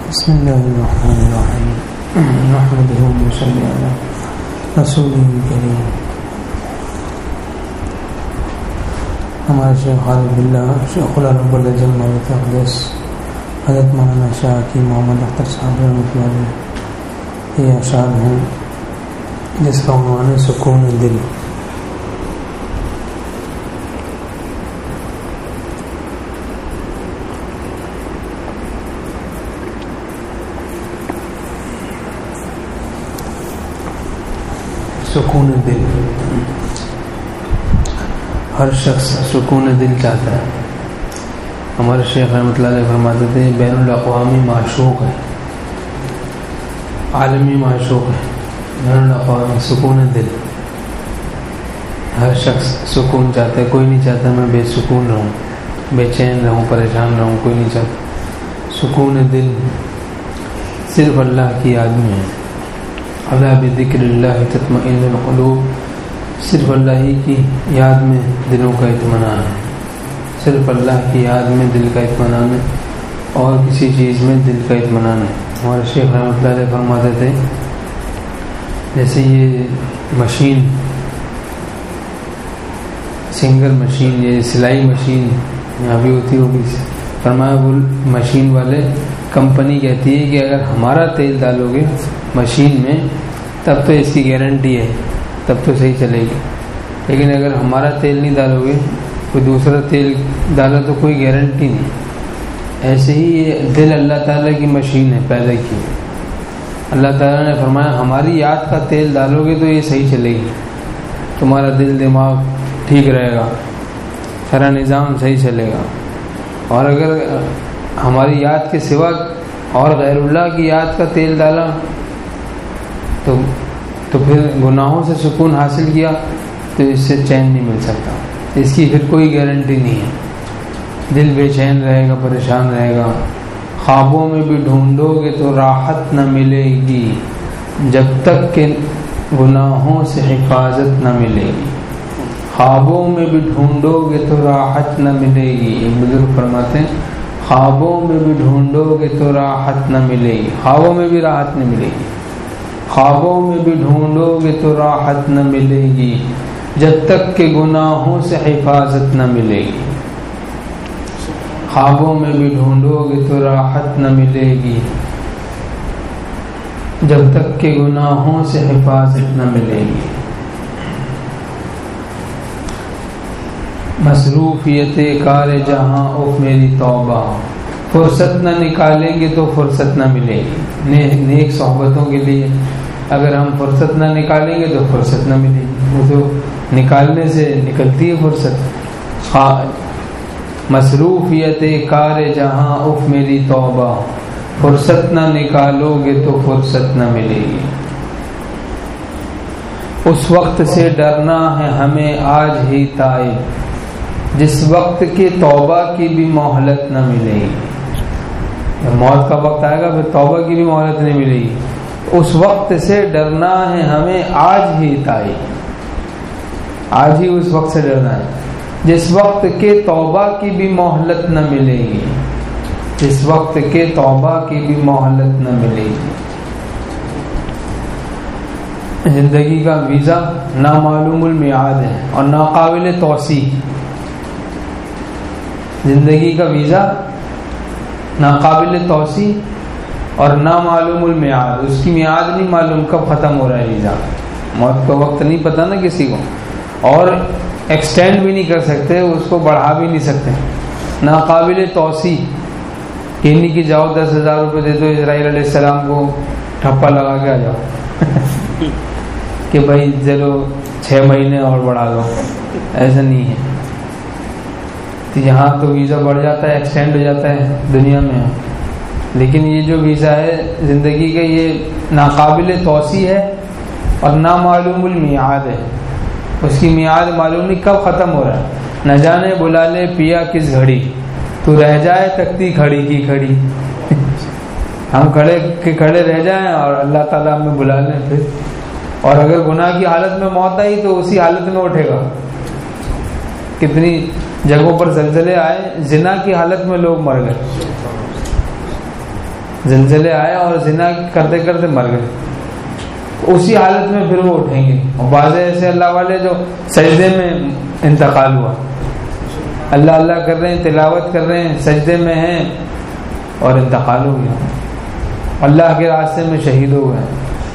بسم اللہ الرحمن الرحیم نحمده ونصلی علی رسوله الکریم. ہمارے شیخ خالد باللہ شیخ العرب الجم التقدس حضرت مولانا شاہ کی محمد اختر صاحب رحمۃ اللہ علیہ یہ اشعار ہیں جس کا عنوان ہے سکون دل. سکون دل. ہر شخص سکون دل چاہتا ہے. ہمارے شیخ رحمۃ اللہ علیہ فرماتے تھے بین الاقوامی معشوق ہے, عالمی معشوق ہے, بین الاقوامی سکون دل. ہر شخص سکون چاہتا ہے. کوئی نہیں چاہتا میں بے سکون رہوں, بے چین رہوں, پریشان رہوں. کوئی نہیں چاہتا. سکون دل صرف اللہ کی یاد میں ہے. الا بذکر اللہ تطمئن القلوب. صرف اللہ ہی کی یاد میں دلوں کا اطمینان ہے. صرف اللہ کی یاد میں دل کا اطمینان ہے, اور کسی چیز میں دل کا اطمینان ہے. ہمارے شیخ رحمۃ اللہ علیہ فرماتے تھے جیسے یہ مشین, سنگر مشین, یہ سلائی مشین یہاں بھی ہوتی ہوگی, فرمایا وہ مشین والے کمپنی کہتی ہے کہ اگر ہمارا تیل ڈالو گے مشین میں تب تو اس کی گارنٹی ہے, تب تو صحیح چلے گی. لیکن اگر ہمارا تیل نہیں ڈالو گے, کوئی دوسرا تیل ڈالا تو کوئی گارنٹی نہیں. ایسے ہی یہ دل اللہ تعالیٰ کی مشین ہے پیدا کی. اللہ تعالیٰ نے فرمایا ہماری یاد کا تیل ڈالو گے تو یہ صحیح چلے گی, تمہارا دل دماغ ٹھیک رہے گا, سارا نظام صحیح چلے گا. اور اگر ہماری یاد کے سوا اور غیر اللہ کی یاد کا تیل ڈالا تو پھر گناہوں سے سکون حاصل کیا تو اس سے چین نہیں مل سکتا. اس کی پھر کوئی گارنٹی نہیں ہے. دل بے چین رہے گا, پریشان رہے گا. خوابوں میں بھی ڈھونڈو گے تو راحت نہ ملے گی جب تک کہ گناہوں سے حفاظت نہ ملے گی. خوابوں میں بھی ڈھونڈو گے تو راحت نہ ملے گی. ایک بزرگ فرماتے ہیں خوابوں میں بھی ڈھونڈو گے تو راحت نہ ملے گی. خوابوں میں بھی راحت نہیں ملے گی. خوابوں میں بھی ڈھونڈو گے تو راحت نہ ملے گی جب تک کہ گناہوں سے حفاظت نہ ملے گی. خوابوں میں بھی ڈھونڈو گے تو راحت نہ ملے گی جب تک کہ گناہوں سے حفاظت نہ ملے گی. مصروفیت کار جہاں اف میری توبہ. فرصت نہ نکالیں گے تو فرصت نہ ملے گی. نیک صحبتوں کے لیے اگر ہم فرصت نہ نکالیں گے تو فرصت نہ ملے گی. وہ تو نکالنے سے نکلتی ہے فرصت. مصروفیت کار جہاں اف میری توبہ. فرصت نہ نکالو گے تو فرصت نہ ملے گی. اس وقت سے ڈرنا ہے ہمیں آج ہی تائب جس وقت کے توبہ کی بھی مہلت نہ ملے گی. موت کا وقت آئے گا پھر توبہ کی بھی مہلت نہیں ملے گی. اس وقت سے ڈرنا ہے ہمیں آج ہی تائب. آج ہی اس وقت سے ڈرنا ہے جس وقت کے توبہ کی بھی مہلت نہ ملے گی. جس وقت کے توبہ کی بھی مہلت نہ ملے گی. زندگی کا ویزا نامعلوم المیعاد ہے اور ناقابل توسیع. زندگی کا ویزا ناقابل توسیع اور نامعلوم المیعاد. اس کی میعاد نہیں معلوم کب ختم ہو رہا ہے ویزا. موت کا وقت نہیں پتہ نا کسی کو, اور ایکسٹینڈ بھی نہیں کر سکتے, اس کو بڑھا بھی نہیں سکتے. ناقابل توسیع. یہ نہیں کہ جاؤ 10,000 روپے دے دو اسرائیل علیہ السلام کو, ٹھپا لگا کے آ جاؤ کہ بھائی چلو 6 مہینے اور بڑھا دو. ایسا نہیں ہے. یہاں تو ویزا بڑھ جاتا ہے, ایکسٹینڈ ہو جاتا ہے دنیا میں, لیکن یہ جو ویزا ہے زندگی کا یہ ناقابل توسیع ہے اور نامعلوم المیعاد ہے. اس کی میعاد معلوم نہیں کب ختم ہو رہا ہے. نہ جانے بلا لے پیا کس گھڑی, تو رہ جائے تکتی کھڑی کی کھڑی. ہم کھڑے کے کھڑے رہ جائیں اور اللہ تعالیٰ ہمیں بلا لیں پھر. اور اگر گناہ کی حالت میں موت آئی تو اسی حالت میں اٹھے گا. کتنی جگہوں پر زلزلے آئے, زنا کی حالت میں لوگ مر گئے. زلزلے آئے اور زنا کرتے کرتے مر گئے، اسی حالت میں پھر وہ اٹھیں گے. اور بعض ایسے اللہ والے جو سجدے میں انتقال ہوا، اللہ اللہ کر رہے ہیں، تلاوت کر رہے ہیں، سجدے میں ہیں اور انتقال ہو گیا، اللہ کے راستے میں شہید ہو گئے.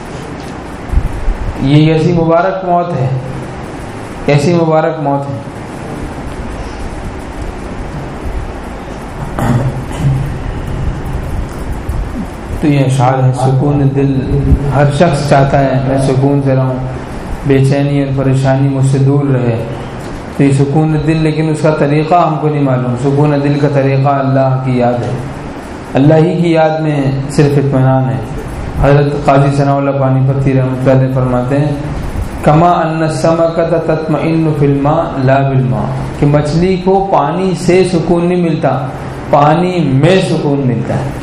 یہ ایسی مبارک موت ہے، ایسی مبارک موت ہے. تو یہ اشعار ہے. سکون دل، ہر شخص چاہتا ہے میں سکون سے رہوں، بے چینی اور پریشانی مجھ سے دور رہے. تو یہ سکون دل، لیکن اس کا طریقہ ہم کو نہیں معلوم. سکون دل کا طریقہ اللہ کی یاد ہے، اللہ ہی کی یاد میں صرف اطمینان ہے. حضرت قاضی ثناء اللہ پانی پتی رحمۃ اللہ علیہ فرماتے ہیں کما ان السمکۃ تطمئن فی الماء لا بالماء، کہ مچھلی کو پانی سے سکون نہیں ملتا، پانی میں سکون ملتا ہے.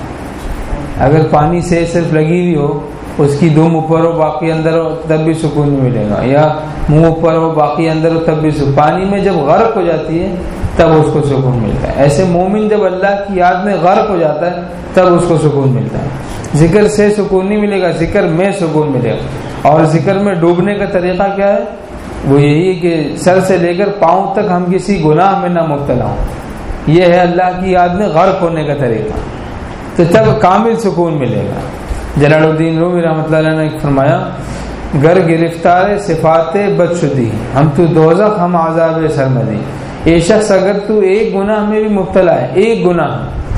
اگر پانی سے صرف لگی ہوئی ہو، اس کی دم اوپر ہو باقی اندر ہو تب بھی سکون نہیں ملے گا، یا منہ اوپر ہو باقی اندر ہو تب بھی سکون. پانی میں جب غرق ہو جاتی ہے تب اس کو سکون ملتا ہے. ایسے مومن جب اللہ کی یاد میں غرق ہو جاتا ہے تب اس کو سکون ملتا ہے. ذکر سے سکون نہیں ملے گا، ذکر میں سکون ملے گا. اور ذکر میں ڈوبنے کا طریقہ کیا ہے؟ وہ یہی ہے کہ سر سے لے کر پاؤں تک ہم کسی گناہ میں نہ مبتلا ہوں. یہ ہے اللہ کی یاد میں غرق ہونے کا طریقہ. تو تب کامل سکون ملے گا. جلال الدین رومی رحمۃ اللہ علیہ نے فرمایا گر گرفتار صفات بدشدی ہم تو دوزخ ہم عذاب سرمدی. یہ شخص اگر تو ایک گناہ میں بھی مبتلا ہے، ایک گناہ،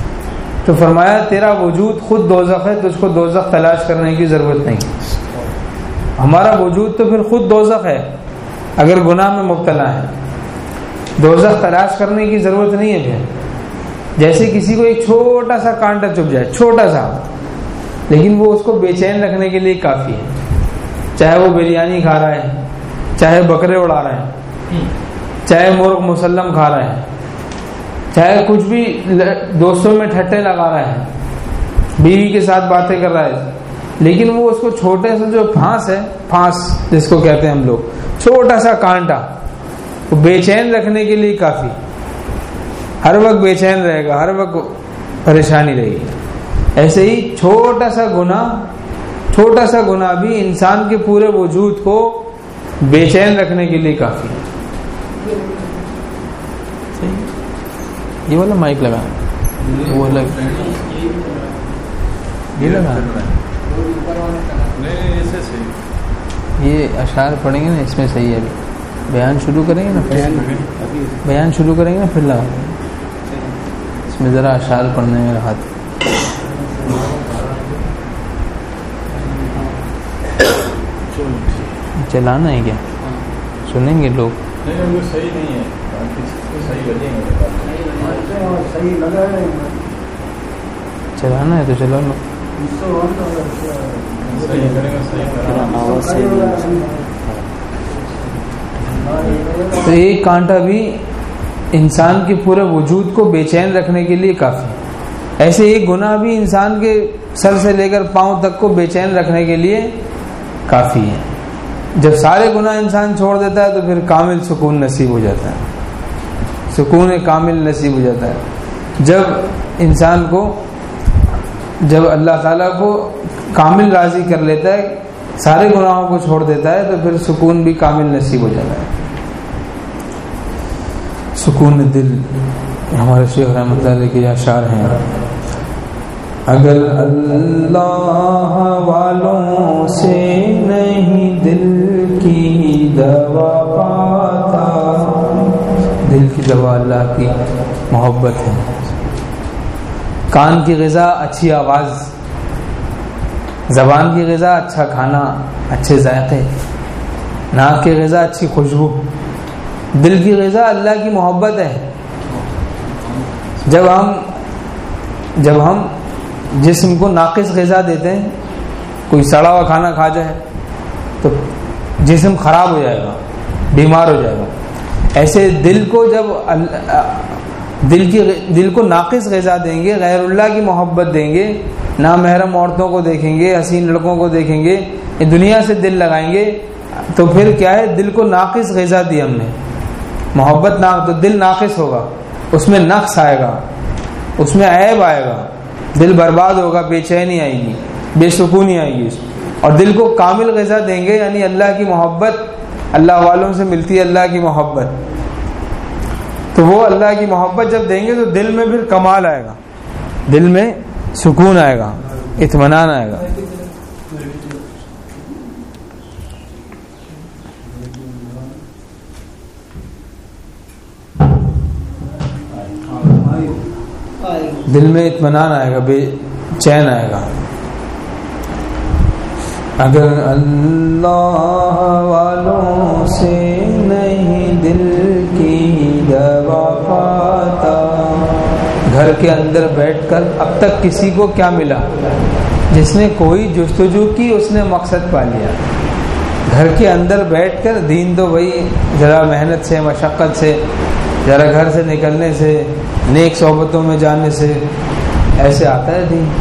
تو فرمایا تیرا وجود خود دوزخ ہے، تو اس کو دوزخ تلاش کرنے کی ضرورت نہیں. ہمارا وجود تو پھر خود دوزخ ہے اگر گناہ میں مبتلا ہے. دوزخ تلاش کرنے کی ضرورت نہیں ہے. پھر جیسے کسی کو ایک چھوٹا سا کانٹا چبھ جائے، چھوٹا سا، لیکن وہ اس کو بے چین رکھنے کے لیے کافی ہے. چاہے وہ بریانی کھا رہا ہے، چاہے بکرے اڑا رہا ہے، چاہے مرغ مسلم کھا رہا ہے، چاہے کچھ بھی دوستوں میں ٹھٹے لگا رہا ہے، بیوی کے ساتھ باتیں کر رہا ہے، لیکن وہ اس کو چھوٹے سے جو پھانس ہے، پھانس جس کو کہتے ہیں ہم لوگ، چھوٹا سا کانٹا، وہ بے چین رکھنے کے لیے کافی. ہر وقت بے چین رہے گا، ہر وقت پریشانی رہے گی. ایسے ہی چھوٹا سا گناہ بھی انسان کے پورے وجود کو بے چین رکھنے کے لیے کافی ہے. یہ والا مائک لگا، وہ یہ لگا، یہ اشعار پڑھیں گے نا، اس میں صحیح ہے. بیان شروع کریں گے نا، پھر لگا اس میں ذرا اشعار پڑھنے میں راحت. چلانا ہے کیا؟ سنیں گے لوگ. صحیح نہیں ہے، چلانا ہے تو چلا لو. تو ایک کانٹا بھی انسان کے پورے وجود کو بے چین رکھنے کے لیے کافی. ایسے ایک گناہ بھی انسان کے سر سے لے کر پاؤں تک کو بے چین رکھنے کے لیے کافی ہے. جب سارے گناہ انسان چھوڑ دیتا ہے تو پھر کامل سکون نصیب ہو جاتا ہے، سکون کامل نصیب ہو جاتا ہے. جب اللہ تعالیٰ کو کامل راضی کر لیتا ہے، سارے گناہوں کو چھوڑ دیتا ہے، تو پھر سکون بھی کامل نصیب ہو جاتا ہے. سکون دل ہمارے شیخ رحمۃ اللہ علیہ کے اشعار ہیں. اگر اللہ والوں سے نہیں دل کی دوا پاتا، دل کی دوا اللہ کی محبت ہے. کان کی غذا اچھی آواز، زبان کی غذا اچھا کھانا، اچھے ذائقے، ناک کی غذا اچھی خوشبو، دل کی غذا اللہ کی محبت ہے. جب ہم جسم کو ناقص غذا دیتے ہیں، کوئی سڑا ہوا کھانا کھا جائے تو جسم خراب ہو جائے گا، بیمار ہو جائے گا. ایسے دل کو جب دل کو ناقص غذا دیں گے، غیر اللہ کی محبت دیں گے، نامحرم عورتوں کو دیکھیں گے، حسین لڑکوں کو دیکھیں گے، دنیا سے دل لگائیں گے، تو پھر کیا ہے؟ دل کو ناقص غذا دی ہم نے، محبت تو دل ناقص ہوگا، اس میں نقص آئے گا، اس میں عیب آئے گا. دل برباد ہوگا، بے چینی آئے گی، بے سکونی آئے گی. اور دل کو کامل غذا دیں گے، یعنی اللہ کی محبت، اللہ والوں سے ملتی ہے اللہ کی محبت. تو وہ اللہ کی محبت جب دیں گے تو دل میں پھر کمال آئے گا، دل میں سکون آئے گا، اطمینان آئے گا. دل میں اطمینان آئے گا، بے چین آئے گا. اگر اللہ والوں سے نہیں دل کی دوا پاتا، گھر کے اندر بیٹھ کر اب تک کسی کو کیا ملا؟ جس نے کوئی جستجو کی اس نے مقصد پا لیا. گھر کے اندر بیٹھ کر دین تو وہی ذرا محنت سے، مشقت سے، ذرا گھر سے نکلنے سے، نیک صحبتوں میں جانے سے ایسے آتا ہے دین.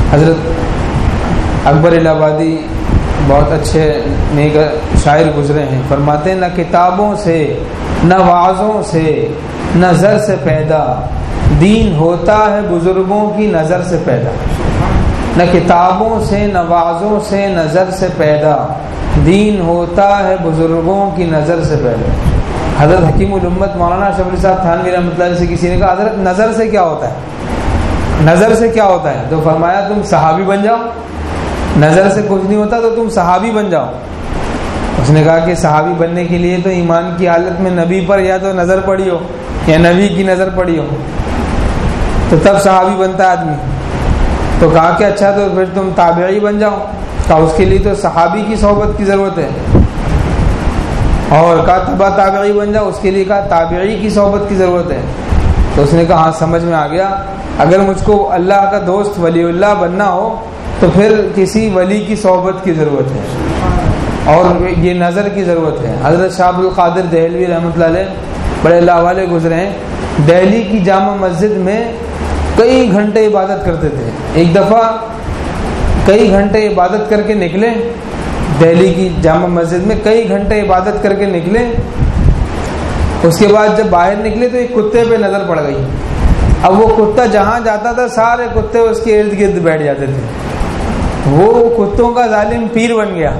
حضرت اکبر الہ آبادی بہت اچھے نیک شاعر گزرے ہیں، فرماتے ہیں نہ کتابوں سے نہ وعظوں سے نظر سے پیدا، دین ہوتا ہے بزرگوں کی نظر سے پیدا. نہ کتابوں سے نہ وعظوں سے نظر سے پیدا، دین ہوتا ہے بزرگوں کی نظر سے پیدا. حضرت حکیم الامت مولانا اشرف علی صاحب تھانوی رحمۃ اللہ علیہ سے کسی نے کہا حضرت نظر سے کیا ہوتا ہے؟ نظر سے کیا ہوتا ہے؟ تو فرمایا تم صحابی بن جاؤ. نظر سے کچھ نہیں ہوتا تو تم صحابی بن جاؤ. اس نے کہا کہ صحابی بننے کے لیے تو ایمان کی حالت میں نبی پر یا تو نظر پڑی ہو یا نبی کی نظر پڑی ہو تو تب صحابی بنتا آدمی. تو کہا کہ اچھا تو پھر تم تابعی بن جاؤ. کہا اس کے لیے تو صحابی کی صحبت کی ضرورت ہے. اور کہا تبا تابعی بن جاؤ، اس کے لیے کہا تابعی کی صحبت کی ضرورت ہے. تو اس نے کہا ہاں سمجھ میں آ گیا، اگر مجھ کو اللہ کا دوست ولی اللہ بننا ہو تو پھر کسی ولی کی صحبت کی ضرورت ہے اور یہ نظر کی ضرورت ہے. حضرت شاہ عبد القادر دہلوی رحمۃ اللہ علیہ بڑے اللہ والے گزرے ہیں، دہلی کی جامع مسجد میں کئی گھنٹے عبادت کرتے تھے. ایک دفعہ کئی گھنٹے عبادت کر کے نکلے، دہلی کی جامع مسجد میں کئی گھنٹے عبادت کر کے نکلے. اس کے بعد جب باہر نکلے تو ایک کتے پہ نظر پڑ گئی. اب وہ کتا جہاں جاتا تھا سارے کتے اس کے ارد گرد بیٹھ جاتے تھے. وہ کتوں کا ظالم پیر بن گیا،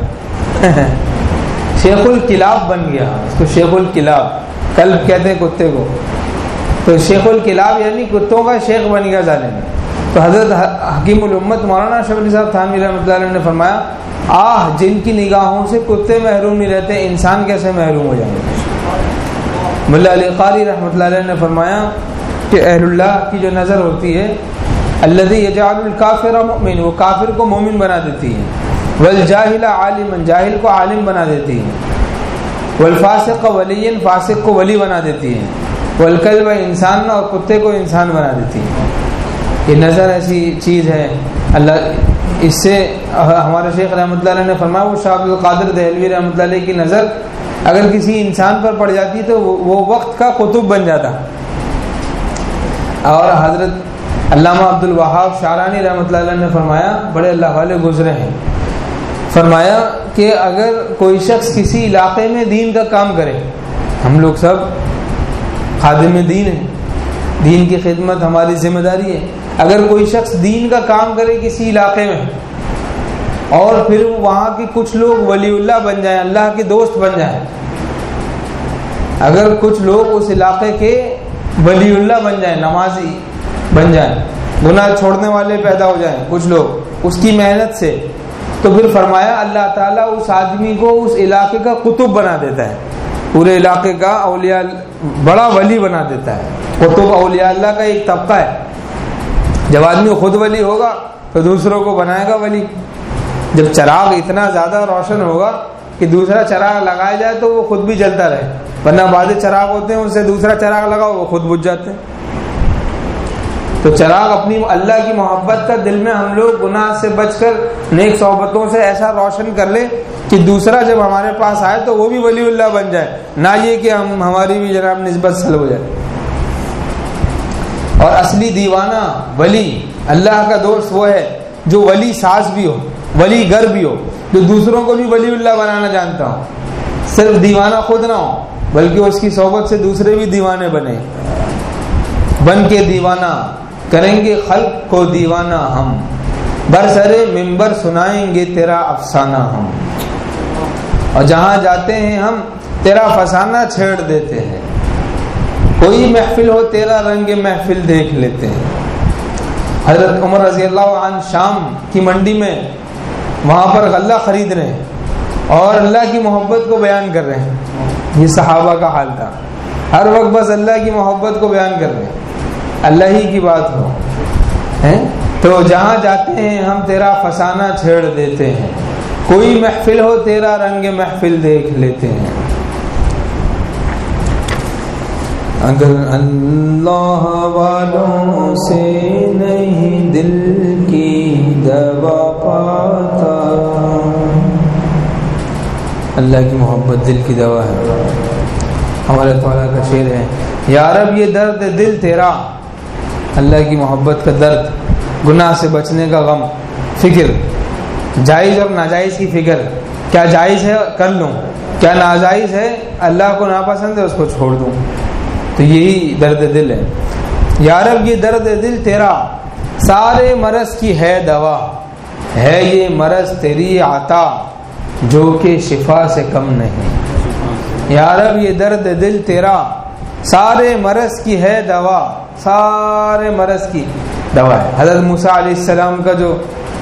شیخ الکلاب بن گیا. اس کو شیخ الکلاب، کلب کہتے ہیں کتے کو. تو شیخ الکلاب یعنی کتوں کا شیخ بن گیا ظالم. تو حضرت حکیم الامت مولانا اشرف علی صاحب تھانوی رحمۃ اللہ علیہ نے فرمایا جن کی نگاہوں سے کتے محروم نہیں رہتے انسان کیسے محروم ہو جائیں گے. ملا علی قاری رحمۃ اللہ علیہ نے فرمایا کہ اہل اللہ کی جو نظر ہوتی ہے الذی یجعل الکافر مؤمن، وہ کافر کو مومن بنا دیتی ہے، والجاہل عالما، جاہل کو عالم بنا دیتی ہے، والفاسق ولیا، فاسق کو ولی بنا دیتی ہے، والکلب انسان، اور کتے کو انسان بنا دیتی ہے. یہ نظر ایسی چیز ہے اللہ. اس سے ہمارے شیخ رحمۃ اللہ علیہ نے فرمایا وہ شاہ عبد القادر دہلوی رحمۃ اللہ علیہ کی نظر اگر کسی انسان پر پڑ جاتی تو وہ وقت کا قطب بن جاتا. اور حضرت علامہ عبد الوہاب شعرانی رحمۃ اللہ علیہ نے فرمایا، بڑے اللہ والے گزرے ہیں، فرمایا کہ اگر کوئی شخص کسی علاقے میں دین کا کام کرے، ہم لوگ سب خادم دین ہیں، دین کی خدمت ہماری ذمہ داری ہے. اگر کوئی شخص دین کا کام کرے کسی علاقے میں اور پھر وہاں کے کچھ لوگ ولی اللہ بن جائیں، اللہ کے دوست بن جائیں، اگر کچھ لوگ اس علاقے کے ولی اللہ بن جائیں، نمازی بن جائیں، گناہ چھوڑنے والے پیدا ہو جائیں کچھ لوگ اس کی محنت سے، تو پھر فرمایا اللہ تعالیٰ اس آدمی کو اس علاقے کا قطب بنا دیتا ہے، پورے علاقے کا اولیاء بڑا ولی بنا دیتا ہے. قطب اولیاء اللہ کا ایک طبقہ ہے. جب آدمی خود ولی ہوگا تو دوسروں کو بنائے گا ولی. جب چراغ اتنا زیادہ روشن ہوگا کہ دوسرا چراغ لگایا جائے تو وہ خود بھی جلتا رہے، ورنہ بعض چراغ ہوتے ہیں ان سے دوسرا چراغ لگاؤ وہ خود بجھ جاتے ہیں. تو چراغ اپنی اللہ کی محبت کا دل میں ہم لوگ گناہ سے بچ کر نیک صحبتوں سے ایسا روشن کر لے کہ دوسرا جب ہمارے پاس آئے تو وہ بھی ولی اللہ بن جائے، نہ یہ کہ ہماری بھی جناب نسبت سلب ہو جائے. اور اصلی دیوانہ ولی اللہ کا دوست وہ ہے جو ولی ساز بھی ہو، ولی گر بھی ہو، جو دوسروں کو بھی ولی اللہ بنانا جانتا ہو. صرف دیوانہ خود نہ ہو بلکہ اس کی صحبت سے دوسرے بھی دیوانے بن کے دیوانہ کریں گے خلق کو دیوانہ ہم، برسرے منبر سنائیں گے تیرا افسانہ ہم، اور جہاں جاتے ہیں ہم تیرا فسانہ چھیڑ دیتے ہیں، کوئی محفل ہو تیرا رنگ محفل دیکھ لیتے ہیں۔ حضرت عمر رضی اللہ عنہ شام کی منڈی میں وہاں پر غلہ خرید رہے ہیں اور اللہ کی محبت کو بیان کر رہے ہیں۔ یہ صحابہ کا حال تھا، ہر وقت بس اللہ کی محبت کو بیان کر رہے ہیں، اللہ ہی کی بات ہو تو جہاں جاتے ہیں ہم تیرا فسانہ چھیڑ دیتے ہیں، کوئی محفل ہو تیرا رنگ محفل دیکھ لیتے ہیں۔ اگر اللہ والوں سے نہیں دل کی دوا پاتا، اللہ کی محبت دل کی دوا ہے۔ ہمارے تعالیٰ کا شعر ہے، یا رب یہ درد دل تیرا، اللہ کی محبت کا درد، گناہ سے بچنے کا غم، فکر، جائز اور ناجائز کی فکر، کیا جائز ہے کر لوں، کیا ناجائز ہے اللہ کو ناپسند ہے اس کو چھوڑ دوں، تو یہی درد دل ہے۔ یا رب یہ درد دل تیرا، سارے مرض کی ہے دوا، ہے یہ مرض تیری عطا جو کہ شفا سے کم نہیں۔ یا رب یہ درد دل تیرا، سارے مرض کی ہے دوا، سارے مرض کی دوا ہے۔ حضرت موسیٰ علیہ السلام کا جو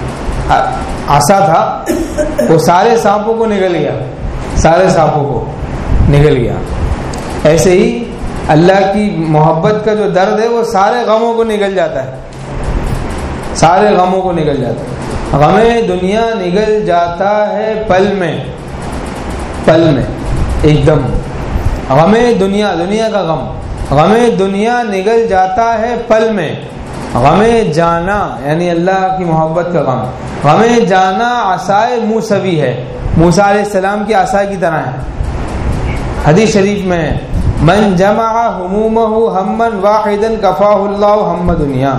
عصا تھا وہ سارے سانپوں کو نگل گیا، سارے سانپوں کو نگل گیا۔ ایسے ہی اللہ کی محبت کا جو درد ہے وہ سارے غموں کو نگل جاتا ہے، سارے غموں کو نگل جاتا ہے۔ غم دنیا نگل جاتا ہے پل میں، پل میں ایک دم۔ غم دنیا، دنیا کا غم، غم دنیا نگل جاتا ہے پل میں، غم جانا یعنی اللہ کی محبت کا غم، غم جانا عصائے موسوی ہے، موسیٰ علیہ السلام کی عصا کی طرح ہے۔ حدیث شریف میں ہے، من جمع ہمومہ ہما واحدا کفاہ اللہ ہم دنیا،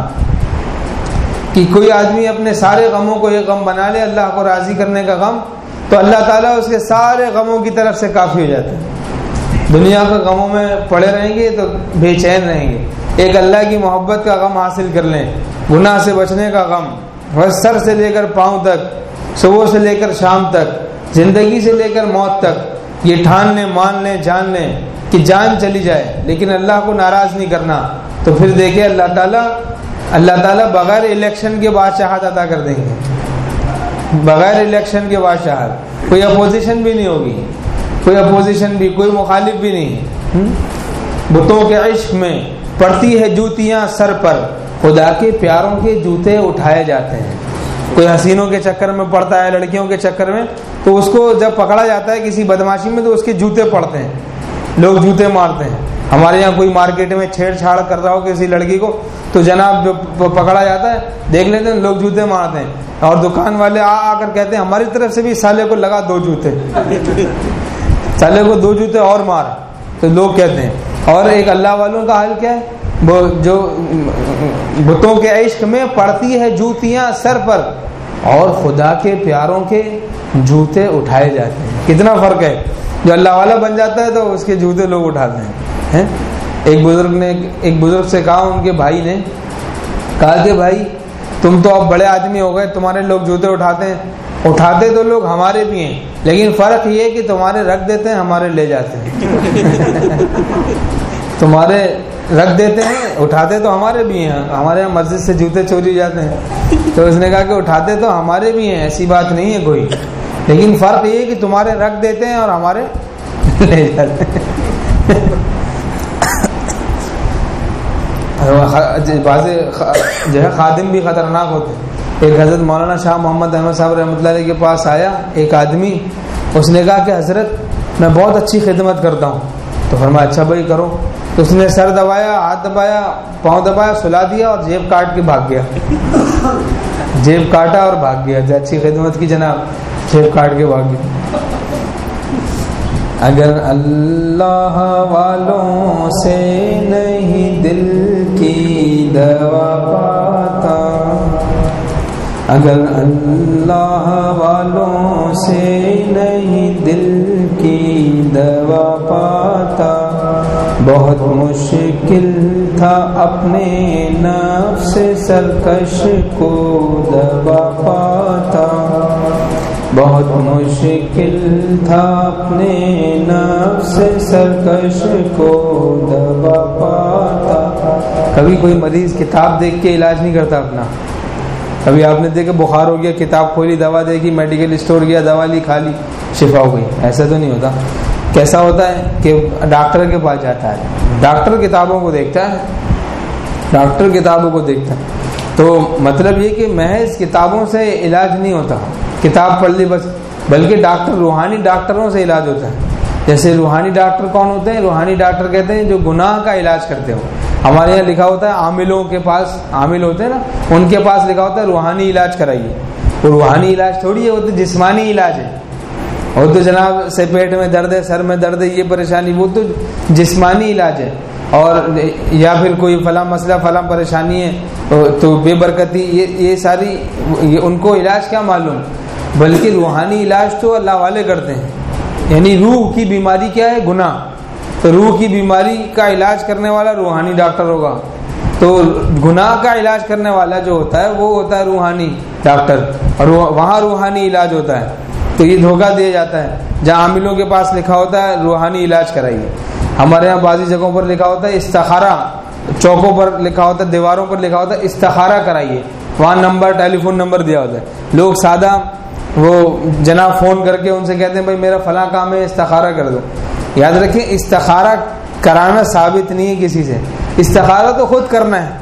کہ کوئی آدمی اپنے سارے غموں کو ایک غم بنا لے، اللہ کو راضی کرنے کا غم، تو اللہ تعالیٰ اس کے سارے غموں کی طرف سے کافی ہو جاتا ہے۔ دنیا کے غموں میں پڑے رہیں گے تو بے چین رہیں گے، ایک اللہ کی محبت کا غم حاصل کر لیں، گناہ سے بچنے کا غم، بس سر سے لے کر پاؤں تک، صبح سے لے کر شام تک، زندگی سے لے کر موت تک، یہ ٹھان لیں، مان لیں، جان لیں کہ جان چلی جائے لیکن اللہ کو ناراض نہیں کرنا، تو پھر دیکھیں اللہ تعالیٰ بغیر الیکشن کے بادشاہت عطا کر دیں گے، بغیر الیکشن کے بادشاہت، کوئی اپوزیشن بھی نہیں ہوگی، کوئی اپوزیشن بھی، کوئی مخالف بھی نہیں۔ بتوں کے عشق میں پڑتی ہے جوتیاں سر پر، خدا کے پیاروں کے جوتے اٹھائے جاتے ہیں۔ کوئی حسینوں کے چکر میں پڑتا ہے، لڑکیوں کے چکر میں، تو اس کو جب پکڑا جاتا ہے کسی بدماشی میں تو اس کے جوتے پڑتے ہیں، لوگ جوتے مارتے ہیں۔ ہمارے یہاں کوئی مارکیٹ میں چھیڑ چھاڑ کر رہا ہو کسی لڑکی کو تو جناب جو پکڑا جاتا ہے دیکھ لیتے ہیں، لوگ جوتے مارتے ہیں، اور دکان والے آ کر کہتے ہیں ہماری طرف سے بھی سالے کو لگا 2 جوتے، سالے کو 2 جوتے اور مار، تو لوگ کہتے ہیں۔ اور ایک اللہ والوں کا حال کیا ہے، وہ جو بتوں کے عشق میں پڑتی ہے جوتیاں سر پر اور خدا کے پیاروں کے جوتے اٹھائے جاتے ہیں۔ کتنا فرق ہے، جو اللہ والا بن جاتا ہے تو اس کے جوتے لوگ اٹھاتے ہیں۔ ایک بزرگ سے کہا، ان کے بھائی نے کہا کہ بھائی تم تو اب بڑے آدمی ہو گئے، تمہارے لوگ جوتے اٹھاتے ہیں، اٹھاتے تو لوگ ہمارے بھی ہیں، لیکن فرق یہ کہ تمہارے رکھ دیتے ہیں، ہمارے لے جاتے ہیں۔ تمہارے رکھ دیتے ہیں، اٹھاتے تو ہمارے بھی ہیں، ہمارے یہاں مسجد سے جوتے چوری جاتے ہیں، تو اس نے کہا کہ اٹھاتے تو ہمارے بھی ہیں، ایسی بات نہیں ہے کوئی، لیکن فرق یہ کہ تمہارے رکھ دیتے ہیں اور ہمارے لے جاتے ہیں۔ جو ہے خادم بھی خطرناک ہوتے ہیں۔ ایک حضرت مولانا شاہ محمد احمد صاحب رحمۃ اللہ علیہ کے پاس آیا ایک آدمی، اس نے کہا کہ حضرت میں بہت اچھی خدمت کرتا ہوں، تو فرمایا اچھا بھائی کرو، تو اس نے سر دبایا، ہاتھ دبایا، پاؤں دبایا، سلا دیا اور جیب کاٹ کے بھاگ گیا، جیب کاٹا اور بھاگ گیا، اچھی خدمت کی جناب، جیب کاٹ کے بھاگ گیا۔ اگر اللہ والوں سے نہیں دل کی دوا پاتا، اگر اللہ والوں سے نہیں دل کی دوا پاتا، بہت مشکل تھا اپنے نفس سرکش کو دبا پاتا، بہت مشکل تھا اپنے نفس سرکش کو دبا پاتا۔ کبھی کوئی مریض کتاب دیکھ کے علاج نہیں کرتا اپنا؟ کبھی آپ نے دیکھا بخار ہو گیا، کتاب کھولی، دوا دیکھی، میڈیکل اسٹور گیا، دوا لی، کھا لی، شفا ہو گئی؟ ایسا تو نہیں ہوتا۔ کیسا ہوتا ہے کہ ڈاکٹر کے پاس جاتا ہے، ڈاکٹر کتابوں کو دیکھتا ہے، ڈاکٹر کتابوں کو دیکھتا ہے۔ تو مطلب یہ کہ محض کتابوں سے علاج نہیں ہوتا، کتاب پڑھ لی بس، بلکہ ڈاکٹر روحانی ڈاکٹروں سے علاج ہوتا ہے۔ جیسے روحانی ڈاکٹر کون ہوتے ہیں؟ روحانی ڈاکٹر کہتے ہیں جو گناہ کا علاج کرتے ہو۔ ہمارے یہاں لکھا ہوتا ہے عاملوں کے پاس، عامل ہوتے ہیں نا، ان کے پاس لکھا ہوتا ہے روحانی علاج کرائیے۔ وہ روحانی علاج تھوڑی ہے، وہ تو جسمانی علاج ہے۔ وہ تو جناب سے پیٹ میں درد ہے، سر میں درد ہے، یہ پریشانی، وہ تو جسمانی علاج ہے۔ اور یا پھر کوئی فلاں مسئلہ، فلاں پریشانی ہے تو بے برکتی، یہ ساری ان کو علاج کیا معلوم، بلکہ روحانی علاج تو اللہ والے کرتے ہیں۔ یعنی روح کی بیماری کیا ہے؟ گناہ۔ تو روح کی بیماری کا علاج کرنے والا روحانی ڈاکٹر ہوگا، تو گناہ کا علاج کرنے والا جو ہوتا ہے وہ ہوتا ہے روحانی ڈاکٹر، اور وہاں روحانی علاج ہوتا ہے۔ تو یہ دھوکہ دیا جاتا ہے، جہاں عاملوں کے پاس لکھا ہوتا ہے روحانی علاج کرائیے، ہمارے یہاں بعضی جگہوں پر لکھا ہوتا ہے استخارہ، چوکوں پر لکھا ہوتا ہے، دیواروں پر لکھا ہوتا ہے استخارہ کرائیے، وہاں نمبر، ٹیلی فون نمبر دیا ہوتا ہے۔ لوگ سادہ وہ جناب فون کر کے ان سے کہتے ہیں بھائی میرا فلاں کام ہے، استخارہ کر دو۔ یاد رکھیں استخارہ کرانا ثابت نہیں ہے کسی سے، استخارہ تو خود کرنا ہے۔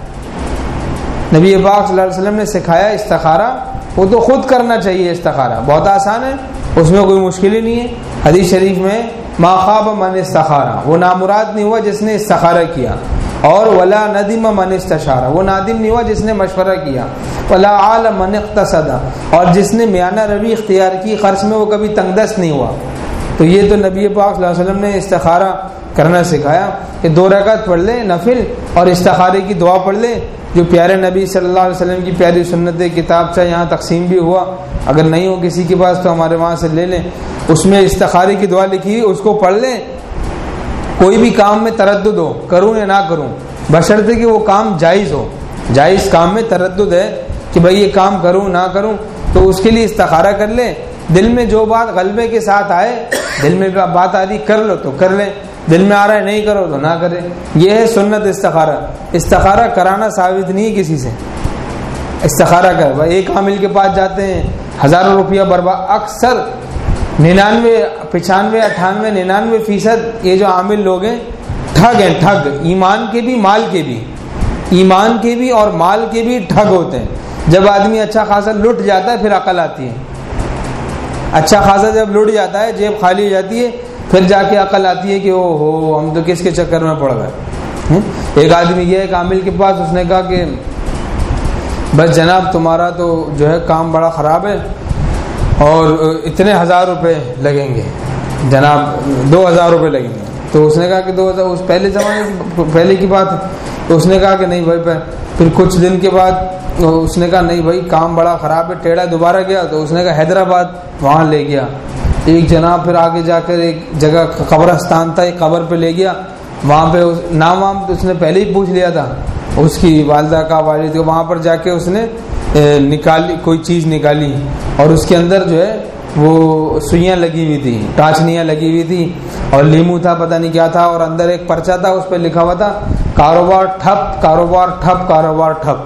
نبی پاک صلی اللہ علیہ وسلم نے سکھایا استخارہ، وہ تو خود کرنا چاہیے۔ استخارہ بہت آسان ہے، اس میں کوئی مشکل ہی نہیں ہے۔ حدیث شریف میں ما خاب من استخارہ، وہ نامراد نہیں ہوا جس نے استخارہ کیا، اور ولا ندم من استشارہ، وہ نادم نہیں ہوا جس نے مشورہ کیا، ولا عال من اقتصد، اور جس نے میانہ روی اختیار کی خرچ میں وہ کبھی تنگ دست نہیں ہوا۔ تو یہ تو نبی پاک صلی اللہ علیہ وسلم نے استخارہ کرنا سکھایا کہ 2 رکعت پڑھ لے نفل اور استخارے کی دعا پڑھ لے، جو پیارے نبی صلی اللہ علیہ وسلم کی پیاری سنت کتاب سے یہاں تقسیم بھی ہوا، اگر نہیں ہو کسی کے پاس تو ہمارے وہاں سے لے لیں، اس میں استخارے کی دعا لکھی ہوئی، اس کو پڑھ لیں۔ کوئی بھی کام میں تردد ہو، کروں یا نہ کروں، بشرطے کہ وہ کام جائز ہو، جائز کام میں تردد ہے کہ بھائی یہ کام کروں نہ کروں، تو اس کے لیے استخارہ کر لیں۔ دل میں جو بات غلبے کے ساتھ آئے، دل میں بات آ رہی کر لو تو کر لیں، دل میں آ رہا ہے نہیں کرو تو نہ کرے۔ یہ ہے سنت استخارہ۔ استخارہ کرانا ثابت نہیں ہے کسی سے۔ استخارہ کر بھائی، ایک عامل کے پاس جاتے ہیں، ہزاروں روپیہ برباد، اکثر 99 95 98 99% یہ جو عامل لوگ ہیں ٹھگ ہیں، ٹھگ، ایمان کے بھی مال کے بھی، ایمان کے بھی اور مال کے بھی ٹھگ ہوتے ہیں۔ جب آدمی اچھا خاصا لٹ جاتا ہے پھر عقل آتی ہے، اچھا خاصا جب لٹ جاتا ہے، جیب خالی ہو جاتی ہے، پھر جا کے عقل آتی ہے کہ او ہو ہم تو کس کے چکر میں پڑ گئے۔ ایک آدمی گیا ایک عامل کے پاس، اس نے کہا کہ بس جناب تمہارا تو جو ہے کام بڑا خراب ہے اور اتنے 1000 روپے لگیں گے جناب، 2000 روپے لگیں گے۔ تو اس نے کہا کہ 2000، اس پہلے زمانے پہلے کی بات ہے، تو اس نے کہا کہ نہیں بھائی۔ پھر کچھ دن کے بعد اس نے کہا نہیں بھائی کام بڑا خراب ہے، ٹیڑھا دوبارہ گیا، تو اس نے کہا حیدرآباد، وہاں لے گیا ایک جناب، پھر آگے جا کر ایک جگہ قبرستان تھا، ایک قبر پہ لے گیا، وہاں پہ نام وام تو اس نے پہلے ہی پوچھ لیا تھا اس کی والدہ کا، والد کا، وہاں پر جا کے اس نے نکالی، کوئی چیز نکالی، اور اس کے اندر جو ہے وہ سوئیاں لگی ہوئی تھی، ٹانچنیاں لگی ہوئی تھی، اور لیمو تھا، پتہ نہیں کیا تھا، اور اندر ایک پرچہ تھا، اس پہ لکھا ہوا تھا کاروبار ٹھپ، کاروبار ٹھپ، کاروبار ٹھپ۔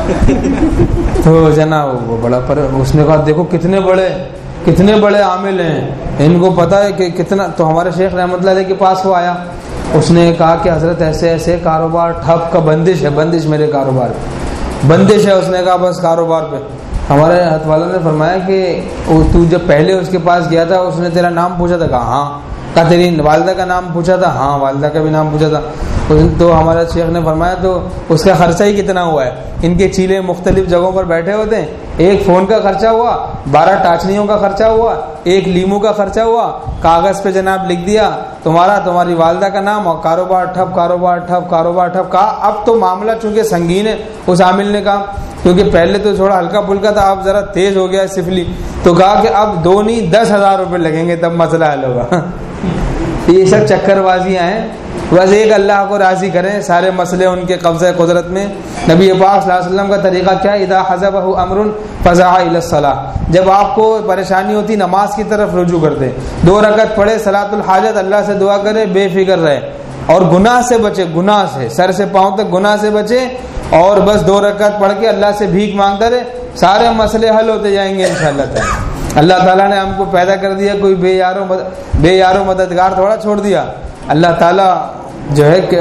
تو جناب وہ بڑا اس نے کہا دیکھو کتنے بڑے عامل ہیں، ان کو پتا ہے کہ کتنا۔ تو ہمارے شیخ رحمۃ اللہ علیہ کے پاس وہ آیا، اس نے کہا کہ حضرت ایسے ایسے کاروبار ٹھپ کا بندش ہے، بندش میرے کاروبار پہ بندش ہے۔ اس نے کہا بس کاروبار پہ۔ ہمارے ہاتھ والوں نے فرمایا کہ تو جب پہلے اس کے پاس گیا تھا اس نے تیرا نام پوچھا تھا؟ کہا ہاں۔ کہا تیری والدہ کا نام پوچھا تھا؟ ہاں والدہ کا بھی نام پوچھا تھا۔ تو ہمارے شیخ نے فرمایا تو اس کا خرچہ ہی کتنا ہوا ہے؟ ان کے چیلے مختلف جگہوں پر بیٹھے ہوتے ہیں، ایک فون کا خرچہ ہوا، 12 ٹاچنیوں کا خرچہ ہوا، ایک لیمو کا خرچہ ہوا، کاغذ پہ جناب لکھ دیا تمہاری والدہ کا نام، اور کاروبار ٹھپ، کاروبار ٹھپ، کاروبار ٹھپ۔ کہا اب تو معاملہ چونکہ سنگین ہے، اس عامل نے کہا، کیونکہ پہلے تو تھوڑا ہلکا پھلکا تھا، اب ذرا تیز ہو گیا سفلی، تو کہا کہ اب 2 نہیں 10,000 روپے لگیں گے تب مسئلہ حل ہوگا۔ یہ سب چکر بازیاں ہیں. بس ایک اللہ کو راضی کریں, سارے مسئلے ان کے قبضہ قدرت میں. نبی پاک صلی اللہ علیہ وسلم کا طریقہ کیا, اذا حزبہ امر فزع الی الصلاۃ, جب آپ کو پریشانی ہوتی نماز کی طرف رجوع کرتے, 2 رکعت پڑھے صلاۃ الحاجت, اللہ سے دعا کرے, بے فکر رہے اور گناہ سے بچے, گناہ سے سر سے پاؤں تک گناہ سے بچے, اور بس 2 رکعت پڑھ کے اللہ سے بھیک مانگتا رہے, سارے مسئلے حل ہوتے جائیں گے انشاءاللہ تعالی. اللہ تعالیٰ نے ہم کو پیدا کر دیا, کوئی بے یارو مددگار تھوڑا چھوڑ دیا. اللہ تعالیٰ جو ہے کہ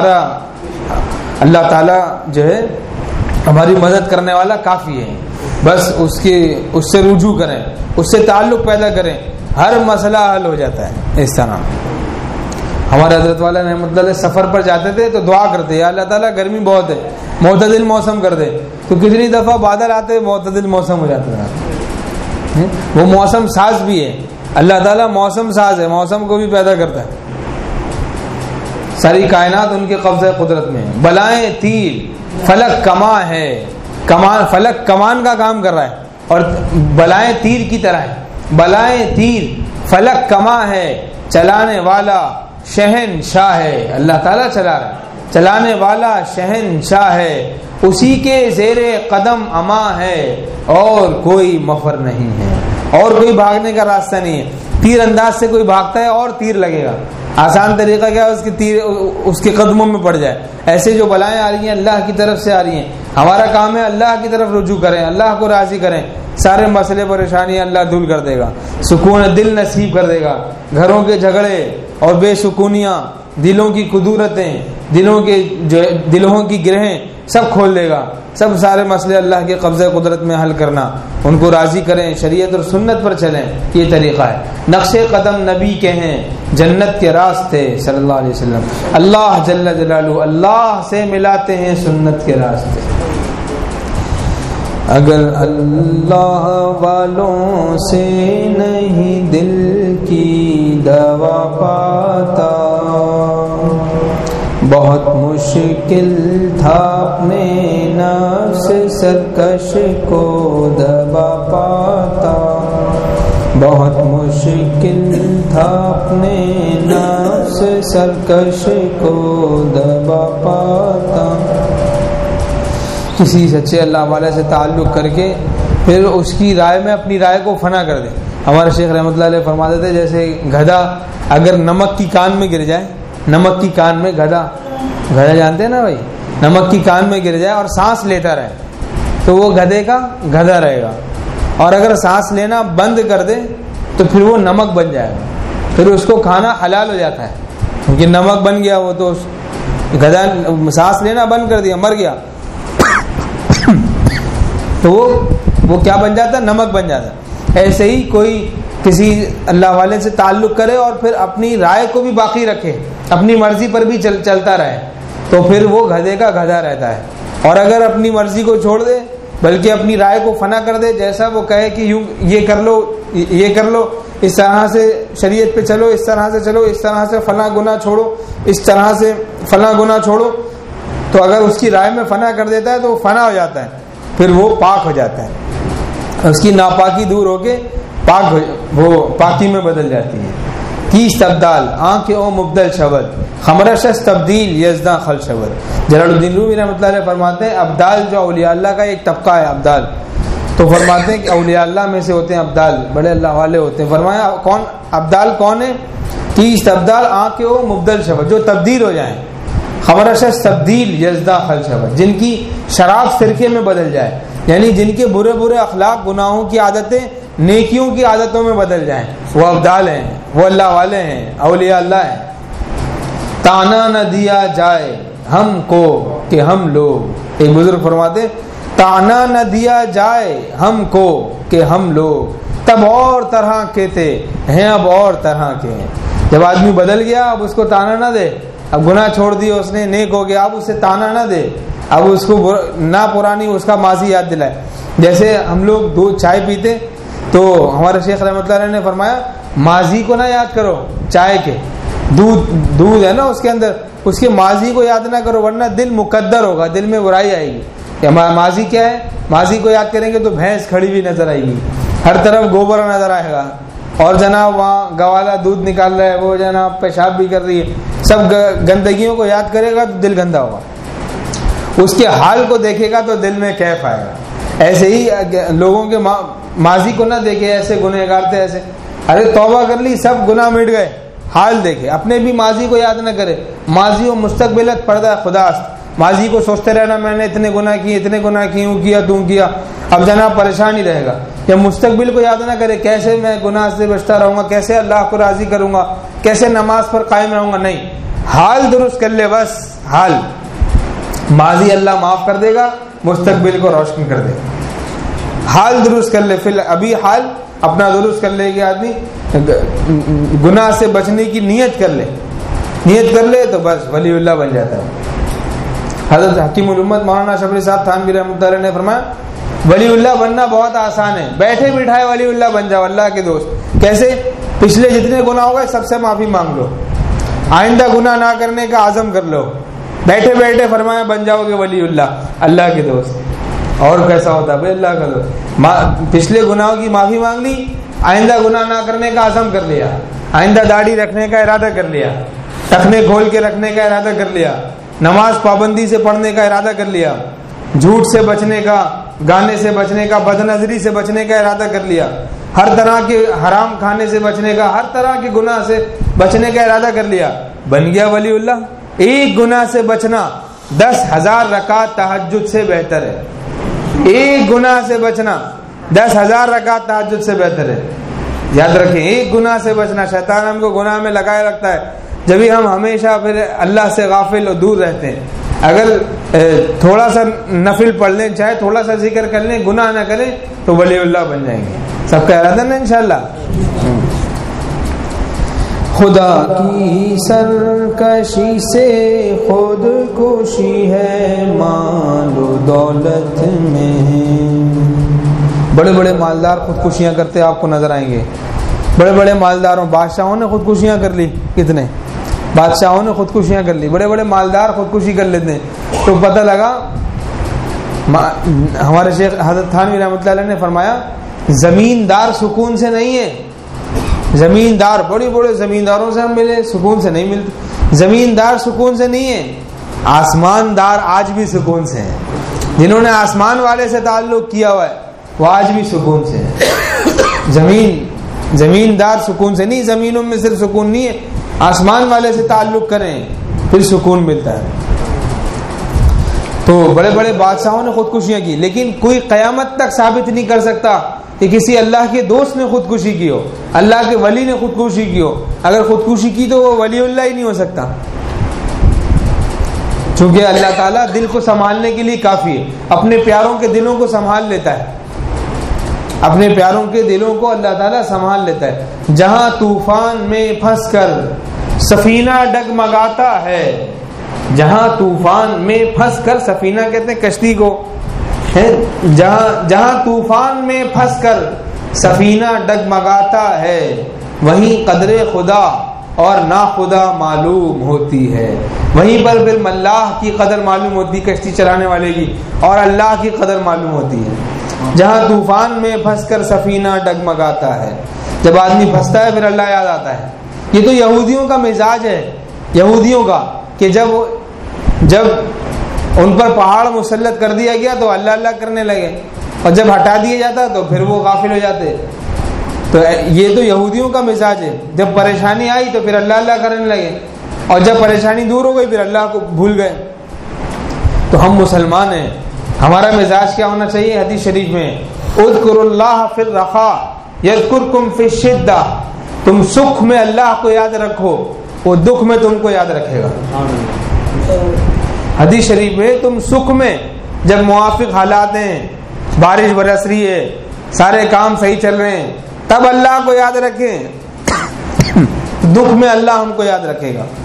اللہ تعالیٰ جو ہے ہماری مدد کرنے والا کافی ہے. بس اس سے رجوع کریں, اس سے تعلق پیدا کریں, ہر مسئلہ حل ہو جاتا ہے. اس طرح ہمارے حضرت والا رحمۃ اللہ سفر پر جاتے تھے تو دعا کرتے, یا اللہ تعالیٰ گرمی بہت ہے, معتدل موسم کر دے. تو کتنی دفعہ بادل آتے, معتدل موسم ہو جاتا ہے. وہ موسم ساز بھی ہے, اللہ تعالیٰ موسم ساز ہے, موسم کو بھی پیدا کرتا ہے. ساری کائنات ان کے قبضہ قدرت میں. بلائیں تیر, فلک کمان ہے, فلک کمان کا کام کر رہا ہے اور بلائیں تیر کی طرح ہے. بلائیں تیر, فلک کمان ہے, چلانے والا شہنشاہ ہے. اللہ تعالیٰ چلا رہا ہے, چلانے والا شہنشاہ ہے, اسی کے زیر قدم اما ہے, اور کوئی مفر نہیں ہے, اور کوئی بھاگنے کا راستہ نہیں ہے. تیر انداز سے کوئی بھاگتا ہے اور تیر لگے گا, آسان طریقہ کیا ہے, تیر اس کے قدموں میں پڑ جائے. ایسے جو بلائیں آ رہی ہیں اللہ کی طرف سے آ رہی ہیں, ہمارا کام ہے اللہ کی طرف رجوع کریں, اللہ کو راضی کریں, سارے مسئلے پریشانیاں اللہ دور کر دے گا, سکون دل نصیب کر دے گا. گھروں کے جھگڑے اور بے سکونیاں, دلوں کی قدورتیں, دلوں کی گرہیں سب کھول دے گا. سب سارے مسئلے اللہ کے قبضہ قدرت میں حل کرنا, ان کو راضی کریں, شریعت اور سنت پر چلیں, یہ طریقہ ہے. نقش قدم نبی کے ہیں, جنت کے راستے صلی اللہ علیہ وسلم, اللہ جل جلالہ اللہ سے ملاتے ہیں سنت کے راستے. اگر اللہ والوں سے نہیں دل کی دوا پاتا, بہت مشکل تھا اپنے نفس سرکش کو دبا پاتا. بہت مشکل تھا اپنے نفس سرکش کو دبا پاتا. کسی سچے اللہ والے سے تعلق کر کے پھر اس کی رائے میں اپنی رائے کو فنا کر دے. ہمارے شیخ رحمۃ اللہ علیہ فرماتے تھے, جیسے گدھا اگر نمک کی کان میں گر جائے, نمک کی کان میں, گدھا جانتے ہیں نا بھائی, نمک کی کان میں گر جائے اور سانس لیتا رہے تو وہ گدھے کا گدھا رہے گا, اور اگر سانس لینا بند کر دے تو پھر وہ نمک بن جائے گا, پھر اس کو کھانا حلال ہو جاتا ہے, کیونکہ نمک بن گیا. وہ تو گدھا سانس لینا بند کر دیا, مر گیا, تو وہ کیا بن جاتا ہے, نمک بن جاتا ہے. ایسے ہی کوئی کسی اللہ والے سے تعلق کرے اور پھر اپنی رائے کو بھی باقی رکھے, اپنی مرضی پر بھی چلتا رہے, تو پھر وہ گدھے کا گدھا رہتا ہے. اور اگر اپنی مرضی کو چھوڑ دے بلکہ اپنی رائے کو فنا کر دے, جیسا وہ کہے کہ یوں یہ کر لو, یہ کر لو, اس طرح سے شریعت پہ چلو, اس طرح سے چلو, اس طرح سے فلاں گناہ چھوڑو, اس طرح سے فلاں گناہ چھوڑو, تو اگر اس کی رائے میں فنا کر دیتا ہے تو وہ فنا ہو جاتا ہے, پھر وہ پاک ہو جاتا ہے, اس کی ناپاکی دور ہو کے وہ پاکی میں بدل جاتی ہے. کیس تبدال آنکھ او مبدل شود, خمرشس تبدیل یزداں خل شود. جلال الدین رومی رحمۃ اللہ علیہ فرماتے ہیں ابدال جو اولیاء اللہ کا ایک طبقہ ہے ابدال, تو فرماتے ہیں کہ اولیاء اللہ میں سے ہوتے ہیں ابدال, بڑے اللہ والے ہوتے ہیں. فرمایا کون ابدال کون ہے, کیس تبدال آنکھ او مبدل شود, جو تبدیل ہو جائیں, خمرشس تبدیل یزداں خل شود, جن کی شراب سرکے میں بدل جائے, یعنی جن کے برے برے اخلاق گناہوں کی عادتیں نیکیوں کی عادتوں میں بدل جائیں, وہ ابدال ہیں, وہ اللہ والے ہیں, اولیاء اللہ ہیں. تانا نہ دیا جائے ہم کو کہ ہم لوگ, ایک بزرگ فرماتے تانا نہ دیا جائے ہم کو کہ ہم لوگ, تب اور طرح کے تھے ہیں اب اور طرح کے ہیں. جب آدمی بدل گیا اب اس کو تانا نہ دے, اب گناہ چھوڑ دیا اس نے, نیک ہو گیا, اب اسے تانا نہ دے, اب اس کو نہ پرانی اس کا ماضی یاد دلائے. جیسے ہم لوگ دودھ چائے پیتے تو ہمارے شیخ رحمۃ اللہ علیہ نے فرمایا ماضی کو نہ یاد کرو, چائے کے دودھ ہے نا اس کے اندر, اس کے ماضی کو یاد نہ کرو ورنہ دل مقدر ہوگا, دل میں برائی آئے گی. ماضی کیا ہے, ماضی کو یاد کریں گے تو بھینس کھڑی ہوئی نظر آئے گی, ہر طرف گوبر نظر آئے گا, اور جناب وہاں گوالا دودھ نکال رہا ہے, وہ جناب پیشاب بھی کر رہی ہے, سب گندگیوں کو یاد کرے گا تو دل گندا ہوگا. اس کے حال کو دیکھے گا تو دل میں کیف آئے گا. ایسے ہی لوگوں کے ماضی کو نہ دیکھے, ایسے گنہگار تھے ایسے, ارے توبہ کر لی سب گناہ مٹ گئے, حال دیکھے. اپنے بھی ماضی کو یاد نہ کرے, ماضی و مستقبلت پردہ خداست. ماضی کو سوچتے رہنا میں نے اتنے گناہ کیے, یوں کیا توں کیا, اب جناب پریشان ہی رہے گا. جب مستقبل کو یاد نہ کرے, کیسے میں گناہ سے بچتا رہوں گا, کیسے اللہ کو راضی کروں گا, کیسے نماز پر قائم رہوں گا, نہیں, حال درست کر لے بس. حال ماضی اللہ معاف کر دے گا, مستقبل کو روشن کر دے گا. حال درست کر لے, پھر ابھی حال اپنا درست کر لے کہ آدمی گناہ سے بچنے کی نیت کر لے تو بس ولی اللہ بن جاتا ہے. حضرت حکیم الامت مولانا شفیع صاحب تھانوی رحمۃ اللہ علیہ نے فرمایا ولی اللہ بننا بہت آسان ہے, بیٹھے بٹھائے ولی اللہ بن جاؤ, اللہ کے دوست. کیسے؟ پچھلے جتنے گناہ ہو گئے سب سے معافی مانگ لو, آئندہ گناہ نہ کرنے کا عزم کر لو, بیٹھے بیٹھے فرمایا بن جاؤ گے ولی اللہ کے دوست. اور کیسا ہوتا بھائی اللہ کا دوست؟ پچھلے گناہوں کی معافی مانگ لی, آئندہ گناہ نہ کرنے کا عزم کر لیا, آئندہ داڑھی رکھنے کا ارادہ کر لیا, ٹخنے کھول کے رکھنے کا ارادہ کر لیا, نماز پابندی سے پڑھنے کا ارادہ کر لیا, جھوٹ سے بچنے کا, گانے سے بچنے کا, بد نظری سے بچنے کا ارادہ کر لیا, ہر طرح کے حرام کھانے سے بچنے کا, ہر طرح کے گناہ سے بچنے کا ارادہ کر لیا, بن گیا ولی اللہ. ایک گناہ سے بچنا 10,000 رکعت تہجد سے بہتر ہے. ایک گناہ سے بچنا 10,000 رکعت تہجد سے بہتر ہے. یاد رکھیں, ایک گناہ سے بچنا. شیطان ہم کو گناہ میں لگائے رکھتا ہے, جبھی ہم ہمیشہ پھر اللہ سے غافل اور دور رہتے ہیں. اگر تھوڑا سا نفل پڑھ لیں, چاہے تھوڑا سا ذکر کر لیں, گناہ نہ کریں تو ولی اللہ بن جائیں گے. سب کا ارادہ نا انشاءاللہ. خدا کی سرکشی سے خود کشی ہے مال و دولت میں. بڑے بڑے مالدار خودکشیاں کرتے آپ کو نظر آئیں گے. بڑے بڑے مالداروں, بادشاہوں نے خودکشیاں کر لی, کتنے بادشاہوں نے خودکشیاں کر لی. بڑے بڑے مالدار خودکشی کر لیتے ہیں تو پتہ لگا. ہمارے شیخ حضرت تھانوی رحمۃ اللہ علیہ نے فرمایا زمیندار سکون سے نہیں ہے. زمیندار بڑے بڑے زمینداروں سے ہم ملے, سکون سے نہیں ملتے. زمیندار سکون سے نہیں ہے, آسماندار آج بھی سکون سے ہیں. جنہوں نے آسمان والے سے تعلق کیا ہوا ہے وہ آج بھی سکون سے ہیں. زمیندار سکون سے نہیں, زمینوں میں صرف سکون نہیں ہے, آسمان والے سے تعلق کریں پھر سکون ملتا ہے. تو بڑے بڑے بادشاہوں نے خودکشیاں کی, لیکن کوئی قیامت تک ثابت نہیں کر سکتا کہ کسی اللہ کے دوست نے خودکشی کی ہو, اللہ کے ولی نے خودکشی کی ہو. اگر خودکشی کی تو وہ ولی اللہ ہی نہیں ہو سکتا, چونکہ اللہ تعالیٰ دل کو سنبھالنے کے لیے کافی ہے. اپنے پیاروں کے دلوں کو سنبھال لیتا ہے, اپنے پیاروں کے دلوں کو اللہ تعالیٰ سنبھال لیتا ہے. جہاں طوفان میں پھنس کر سفینہ ڈگمگاتا ہے, جہاں طوفان میں پھنس کر, سفینہ کہتے ہیں کشتی کو, جہاں طوفان میں پھنس کر سفینہ ڈگمگاتا ہے وہیں قدر خدا اور ناخدا معلوم ہوتی ہے. وہیں پر پھر اللہ کی قدر معلوم ہوتی ہے, کشتی چلانے والے کی, اور اللہ کی قدر معلوم ہوتی ہے. جہاں طوفان میں پھنس کر سفینہ ڈگمگاتا ہے, جب آدمی پھنستا ہے پھر اللہ یاد آتا ہے. یہ تو یہودیوں کا مزاج ہے, یہودیوں کا, کہ جب ان پر پہاڑ مسلط کر دیا گیا تو اللہ اللہ کرنے لگے, اور جب ہٹا دیا جاتا تو پھر وہ غافل ہو جاتے. تو یہ تو یہودیوں کا مزاج ہے, جب پریشانی آئی تو پھر اللہ اللہ کرنے لگے, اور جب پریشانی دور ہو گئی پھر اللہ کو بھول گئے. تو ہم مسلمان ہیں, ہمارا مزاج کیا ہونا چاہیے؟ حدیث شریف میں اذکروا اللہ فی الرخاء یذکرکم فی الشدہ, تم سکھ میں اللہ کو یاد رکھو, وہ دکھ میں تم کو یاد رکھے گا. حدیث شریف میں تم سکھ میں, جب موافق حالات ہیں, بارش برس رہی ہے, سارے کام صحیح چل رہے ہیں, تب اللہ کو یاد رکھیں, دکھ میں اللہ ہم کو یاد رکھے گا.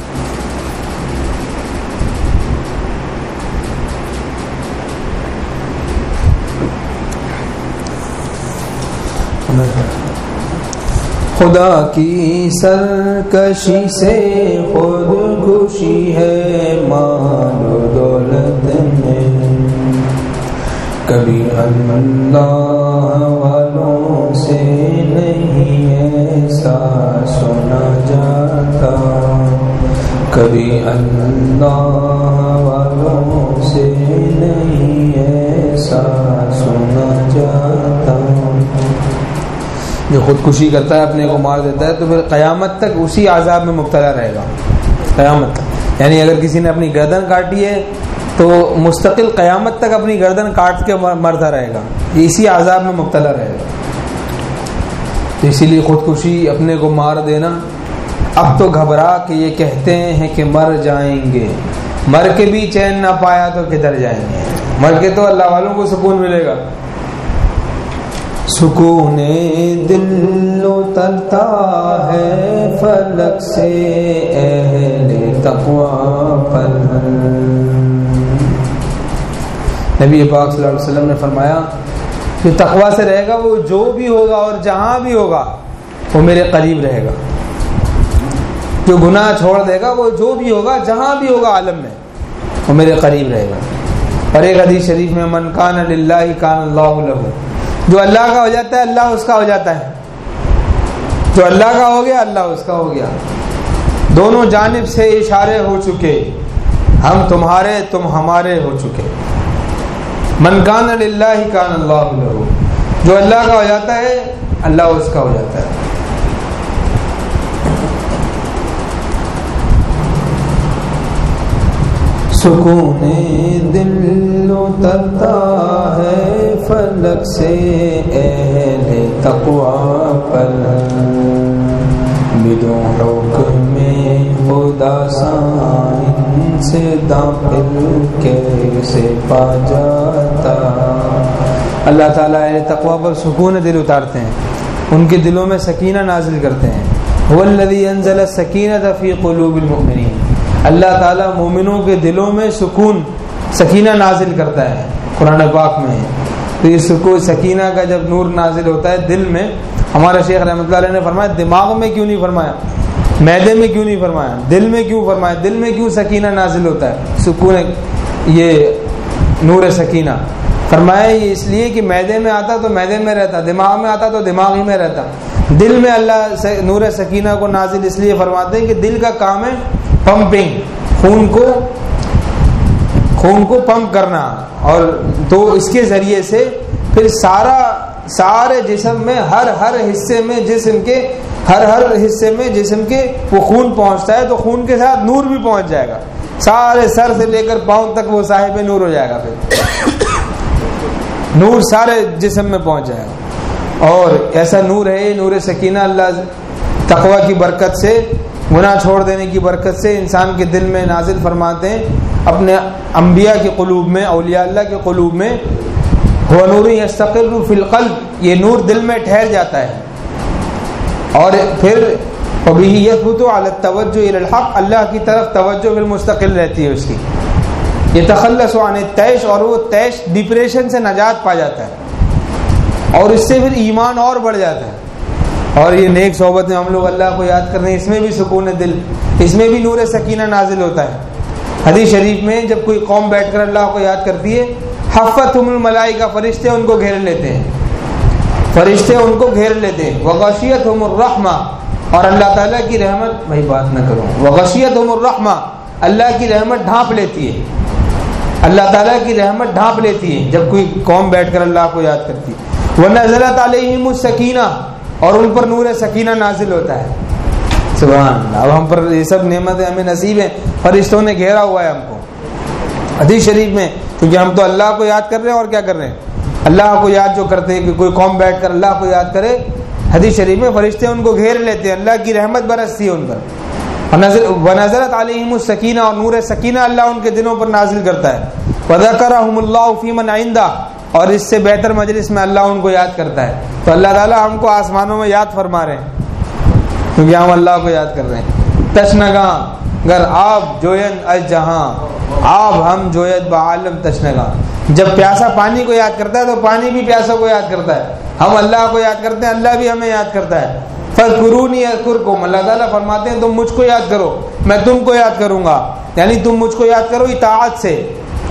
خدا کی سرکشی سے خود خوشی ہے مال و دولت میں, کبھی اللہ والوں سے نہیں ہے اللہ والوں سے نہیں ایسا سنا جاتا. جو خودکشی کرتا ہے اپنے کو مار دیتا ہے تو پھر قیامت تک اسی عذاب میں مبتلا رہے گا قیامت تک. یعنی اگر کسی نے اپنی گردن کاٹی ہے تو مستقل قیامت تک اپنی گردن کاٹ کے مرتا رہے گا, اسی عذاب میں مبتلا رہے گا. تو اسی لیے خودکشی اپنے کو مار دینا. اب تو گھبرا کہ یہ کہتے ہیں کہ مر جائیں گے, مر کے بھی چین نہ پایا تو کدھر جائیں گے. مر کے تو اللہ والوں کو سکون ملے گا. سکون دل اترتا ہے فلک سے اہل تقوی پر. نبی پاک صلی اللہ علیہ وسلم نے فرمایا جو تقوی سے رہے گا وہ جو بھی ہوگا اور جہاں بھی ہوگا وہ میرے قریب رہے گا. جو گناہ چھوڑ دے گا وہ جو بھی ہوگا جہاں بھی ہوگا عالم میں وہ میرے قریب رہے گا. اور ایک حدیث شریف میں من کان للہ کان اللہ لہ, جو اللہ کا ہو جاتا ہے اللہ اس کا ہو جاتا ہے. جو اللہ کا ہو گیا اللہ اس کا ہو گیا. دونوں جانب سے اشارے ہو چکے, ہم تمہارے تم ہمارے ہو چکے. من کان للہ کان اللہ لہ, جو اللہ کا ہو جاتا ہے اللہ اس کا ہو جاتا ہے. سکون دل اترتا ہے فلک سے اہل تقوی پر, بدون حکم خدا سائن سے داخل کیسے پا جاتا. اللہ تعالیٰ اہل تقوی پر سکون دل اتارتے ہیں, ان کے دلوں میں سکینہ نازل کرتے ہیں. هو الذی انزل السکینۃ فی قلوب المؤمنین, اللہ تعالیٰ مومنوں کے دلوں میں سکون سکینہ نازل کرتا ہے. قرآن پاک میں ہے. تو یہ سکون سکینہ کا جب نور نازل ہوتا ہے دل میں, ہمارا شیخ رحمۃ اللہ علیہ نے فرمایا دماغ میں کیوں نہیں فرمایا, معدے میں کیوں نہیں فرمایا, دل میں کیوں فرمایا. دل میں کیوں سکینہ نازل ہوتا ہے سکون یہ نور سکینہ فرمایا, یہ اس لیے کہ معدے میں آتا تو معدے میں رہتا, دماغ میں آتا تو دماغ ہی میں رہتا. دل میں اللہ نور سکینہ کو نازل اس لیے فرماتے ہیں کہ دل کا کام ہے پمپنگ, خون کو پمپ کرنا, اور تو اس کے ذریعے سے پھر سارے جسم میں ہر حصے میں جسم کے ہر حصے میں جسم کے وہ خون پہنچتا ہے, تو خون کے ساتھ نور بھی پہنچ جائے گا. سارے سر سے لے کر پاؤں تک وہ صاحب نور ہو جائے گا. پھر نور سارے جسم میں پہنچ جائے گا. اور ایسا نور ہے نور سکینہ, اللہ تقوی کی برکت سے, گناہ چھوڑ دینے کی برکت سے انسان کے دل میں نازل فرماتے ہیں. اپنے انبیاء کے قلوب میں, اولیاء اللہ کے قلوب میں, وہ نور یستقر فی القلب, یہ نور دل میں ٹھہر جاتا ہے. اور پھر وبہ یثبت علی التوجہ الی الحق, اللہ کی طرف توجہ پھر مستقل رہتی ہے اس کی. یتخلص عن التیش, اور وہ تیش ڈپریشن سے نجات پا جاتا ہے, اور اس سے پھر ایمان اور بڑھ جاتا ہے. اور یہ نیک صحبت میں ہم لوگ اللہ کو یاد کرنے, اس میں بھی سکون دل, اس میں بھی نور سکینہ نازل ہوتا ہے. حدیث شریف میں جب کوئی قوم بیٹھ کر اللہ کو یاد کرتی ہے, حفتہم الملائکہ, فرشتے ان کو گھیر لیتے ہیں, فرشتے ان کو گھیر لیتے ہیں. وغشیتہم الرحمہ, اور اللہ تعالیٰ کی رحمت, بھائی بات نہ کرو, وغشیتہم الرحمہ, اللہ کی رحمت ڈھانپ لیتی ہے, اللہ تعالیٰ کی رحمت ڈھانپ لیتی ہے جب کوئی قوم بیٹھ کر اللہ کو یاد کرتی ہے. ونزلت علیہم السکینہ, اور ان پر نور سکینہ نازل ہوتا ہے. سبحان اللہ. اب ہم پر یہ سب نعمتیں ہمیں نصیب ہیں, فرشتوں نے گھیرا ہوا ہے ہم کو. حدیث شریف میں, کیونکہ ہم تو اللہ کو یاد کر رہے ہیں, اور کیا کر رہے ہیں, اللہ کو یاد جو کرتے ہیں کہ کوئی قوم بیٹھ کر اللہ کو یاد کرے, حدیث شریف میں فرشتے ان کو گھیر لیتے ہیں, اللہ کی رحمت برستی ہے ان پر. ونزلت علیہم السکینہ, اور نور سکینہ اللہ ان کے دلوں پر نازل کرتا ہے. وذکرہم اللہ فی من عندہ, اور اس سے بہتر مجلس میں اللہ ان کو یاد کرتا ہے. تو اللہ تعالیٰ ہم کو آسمانوں میں یاد فرما رہے ہیں کیونکہ ہم اللہ کو یاد کر رہے ہیں. تشنگاں گر آب جوین از جہاں, آب ہم جوید بعالم تشنگاں. جب پیاسا پانی کو یاد کرتا ہے تو پانی بھی پیاسا کو یاد کرتا ہے. ہم اللہ کو یاد کرتے ہیں, اللہ بھی ہمیں یاد کرتا ہے. فاذکرونی اذکرکم, اللہ تعالیٰ فرماتے ہیں تم مجھ کو یاد کرو میں تم کو یاد کروں گا, یعنی تم مجھ کو یاد کرو اطاعت سے.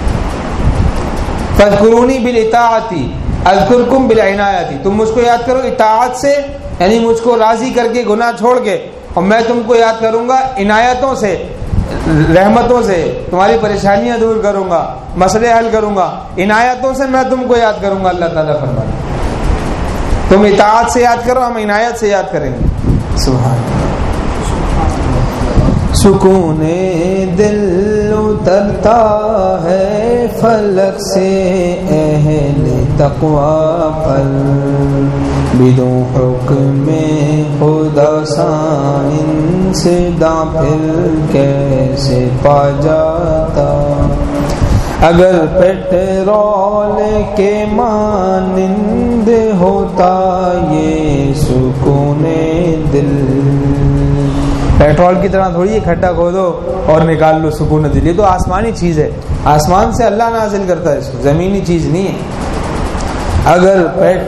فاذکرونی بالاطاعت اذکرکم بالعنایت, تم مجھ کو یاد کرو اطاعت سے, یعنی مجھ کو راضی کر کے گناہ چھوڑ کے, اور میں تم کو یاد کروں گا عنایتوں سے. رحمتوں سے تمہاری پریشانیاں دور کروں گا، مسئلے حل کروں گا، عنایتوں سے میں تم کو یاد کروں گا. اللہ تعالیٰ فرماتا ہے تم اطاعت سے یاد کرو، ہم عنایت سے یاد کریں گے. سبحان اللہ. سکون دل اترتا ہے فلک سے اہل تقویٰ پر، بدون حکم خدا سائن سے داں پھر کیسے پا جاتا. اگر پیٹرول کے مانند ہوتا یہ سکون دل. پیٹرول کی طرح تھوڑی ہے کھٹا کھودو اور نکال لو سکون دل. یہ تو آسمانی چیز ہے، آسمان سے اللہ نازل کرتا ہے اس کو، زمینی چیز نہیں ہے. اگر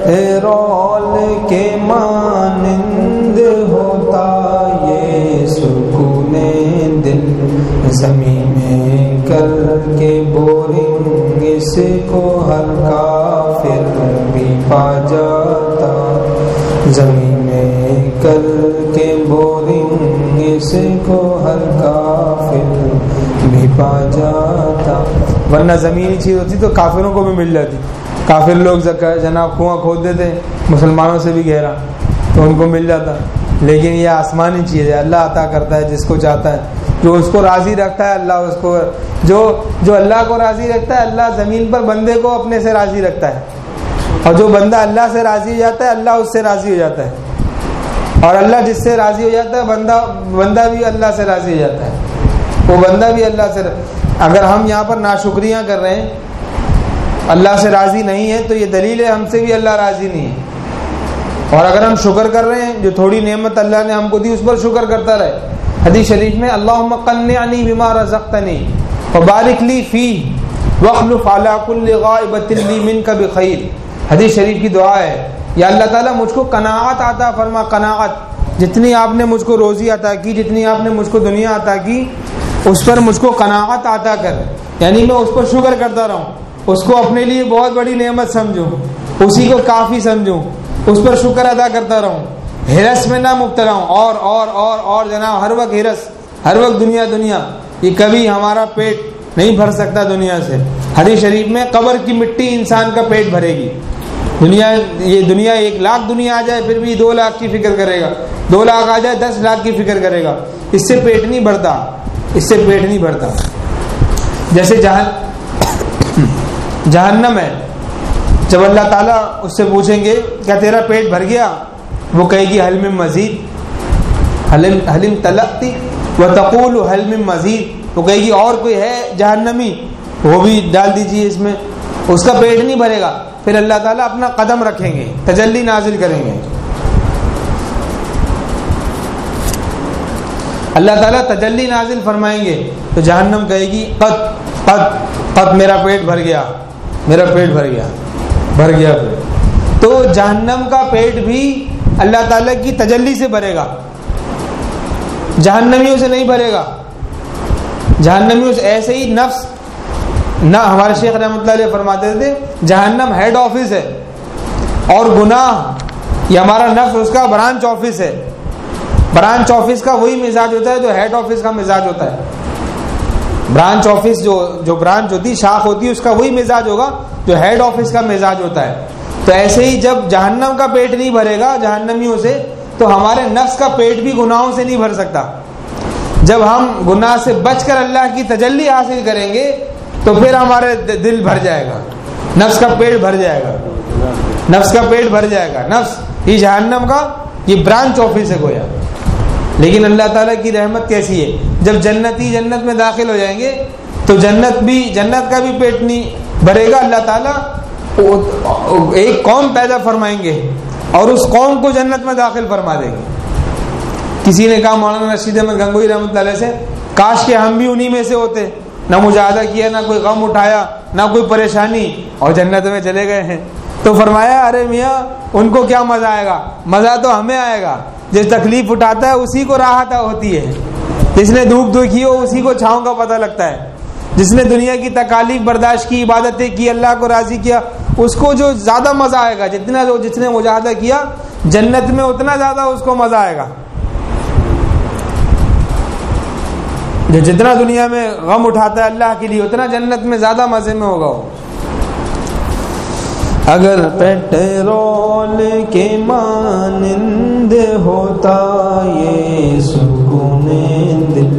پیٹرول کے مانند ہوتا یہ سکون دل، زمین میں کر کے بورنگ اس کو ہر کافر بھی پا جاتا. زمین میں کر کے بورنگ اس کو ہر کافر بھی پا جاتا. ورنہ زمینی چیز ہوتی تو کافروں کو بھی مل جاتی. کافر لوگ جناب کنواں کھود دیتے مسلمانوں سے بھی گہرا تو ان کو مل جاتا. لیکن یہ آسمانی چیز ہے، اللہ عطا کرتا ہے جس کو چاہتا ہے، جو اس کو راضی رکھتا ہے اللہ اس کو، جو اللہ کو راضی رکھتا ہے اللہ زمین پر بندے کو اپنے سے راضی رکھتا ہے. اور جو بندہ اللہ سے راضی ہو جاتا ہے اللہ اس سے راضی ہو جاتا ہے. اور اللہ جس سے راضی ہو جاتا ہے بندہ بھی اللہ سے راضی ہو جاتا ہے. وہ بندہ بھی اللہ سے. اگر ہم یہاں پر ناشکریاں کر رہے ہیں، اللہ سے راضی نہیں ہے، تو یہ دلیل ہے ہم سے بھی اللہ راضی نہیں ہے. اور اگر ہم شکر کر رہے ہیں، جو تھوڑی نعمت اللہ نے ہم کو دی اس پر شکر کرتا رہے. حدیث شریف میں اللہم قنعنی بما رزقتنی وبارک لی فیہ واخلف علی کل غائبۃ لی منک بخیر. حدیث شریف کی دعا ہے، یا اللہ تعالیٰ مجھ کو قناعت عطا فرما. قناعت، جتنی آپ نے مجھ کو روزی عطا کی، جتنی آپ نے مجھ کو دنیا عطا کی، اس پر مجھ کو قناعت عطا کر. یعنی میں اس پر شکر کرتا رہوں، اس کو اپنے لیے بہت بڑی نعمت سمجھوں، اسی کو کافی سمجھوں، اس پر شکر ادا کرتا رہوں، ہرس میں نہ مبتلا ہوں. اور جناب ہر وقت ہرس، ہر وقت دنیا. یہ کبھی ہمارا پیٹ نہیں بھر سکتا دنیا سے. حدیث شریف میں قبر کی مٹی انسان کا پیٹ بھرے گی. یہ دنیا 1 لاکھ دنیا آ جائے پھر بھی 2 لاکھ کی فکر کرے گا، 2 لاکھ آ جائے 10 لاکھ کی فکر کرے گا. اس سے پیٹ نہیں بھرتا، اس سے پیٹ نہیں بھرتا. جیسے جہنم ہے، جب اللہ تعالیٰ اس سے پوچھیں گے کیا تیرا پیٹ بھر گیا، وہ کہے گی حل من مزید، حلم تلقتی وتقول حل من مزید. وہ کہے گی اور کوئی ہے جہنمی، وہ بھی ڈال دیجیے اس میں. اس کا پیٹ نہیں بھرے گا. پھر اللہ تعالیٰ اپنا قدم رکھیں گے، تجلی نازل کریں گے. اللہ تعالیٰ تجلی نازل فرمائیں گے تو جہنم کہے گی قد میرا پیٹ بھر گیا، میرا پیٹ بھر گیا. تو جہنم کا پیٹ بھی اللہ تعالیٰ کی تجلی سے بھرے گا، جہنمیوں سے نہیں بھرے گا. جہنمیوں سے ایسے ہی نفس نہ. ہمارے شیخ رحمۃ اللہ علیہ فرماتے تھے جہنم ہیڈ آفس ہے اور گناہ یہ ہمارا نفس اس کا برانچ آفس ہے. برانچ آفس کا وہی مزاج ہوتا ہے جو ہیڈ آفس کا مزاج ہوتا ہے. برانچ آفس جو برانچ ہوتی شاخ ہوتی ہے اس کا وہی مزاج ہوگا جو ہیڈ آفس کا مزاج ہوتا ہے. تو ایسے ہی جب جہنم کا پیٹ نہیں بھرے گا جہنمیوں سے، تو ہمارے نفس کا پیٹ بھی گناہوں سے نہیں بھر سکتا. جب ہم گناہ سے بچ کر اللہ کی تجلی حاصل کریں گے تو پھر ہمارے دل بھر جائے گا، نفس کا پیٹ بھر جائے گا، نفس کا پیٹ بھر جائے گا. نفس یہ جہنم کا یہ برانچ آفس ہے گویا. لیکن اللہ تعالیٰ کی رحمت کیسی ہے، جب جنتی جنت میں داخل ہو جائیں گے تو جنت کا بھی پیٹ نہیں بھرے گا. اللہ تعالیٰ ایک قوم پیدا فرمائیں گے اور اس قوم کو جنت میں داخل فرما دیں گے. کسی نے کہا مولانا رشید احمد گنگوئی رحمۃ اللہ علیہ سے، کاش کہ ہم بھی انہی میں سے ہوتے، نہ مجاہدہ کیا، نہ کوئی غم اٹھایا، نہ کوئی پریشانی، اور جنت میں چلے گئے ہیں. تو فرمایا ارے میاں ان کو کیا مزہ آئے گا، مزہ تو ہمیں آئے گا. جس تکلیف اٹھاتا ہے اسی کو راحت ہوتی ہے. جس نے دھوپ دیکھی ہو اسی کو چھاؤں کا پتہ لگتا ہے. جس نے دنیا کی تکالیف برداشت کی، عبادتیں کی، اللہ کو راضی کیا، اس کو جو زیادہ مزہ آئے گا. جس نے مجاہدہ کیا جنت میں اتنا زیادہ اس کو مزہ آئے گا. جو جتنا دنیا میں غم اٹھاتا ہے اللہ کے لیے اتنا جنت میں زیادہ مزے میں ہوگا وہ. اگر پیٹرول کے مانند ہوتا یہ سکون دل،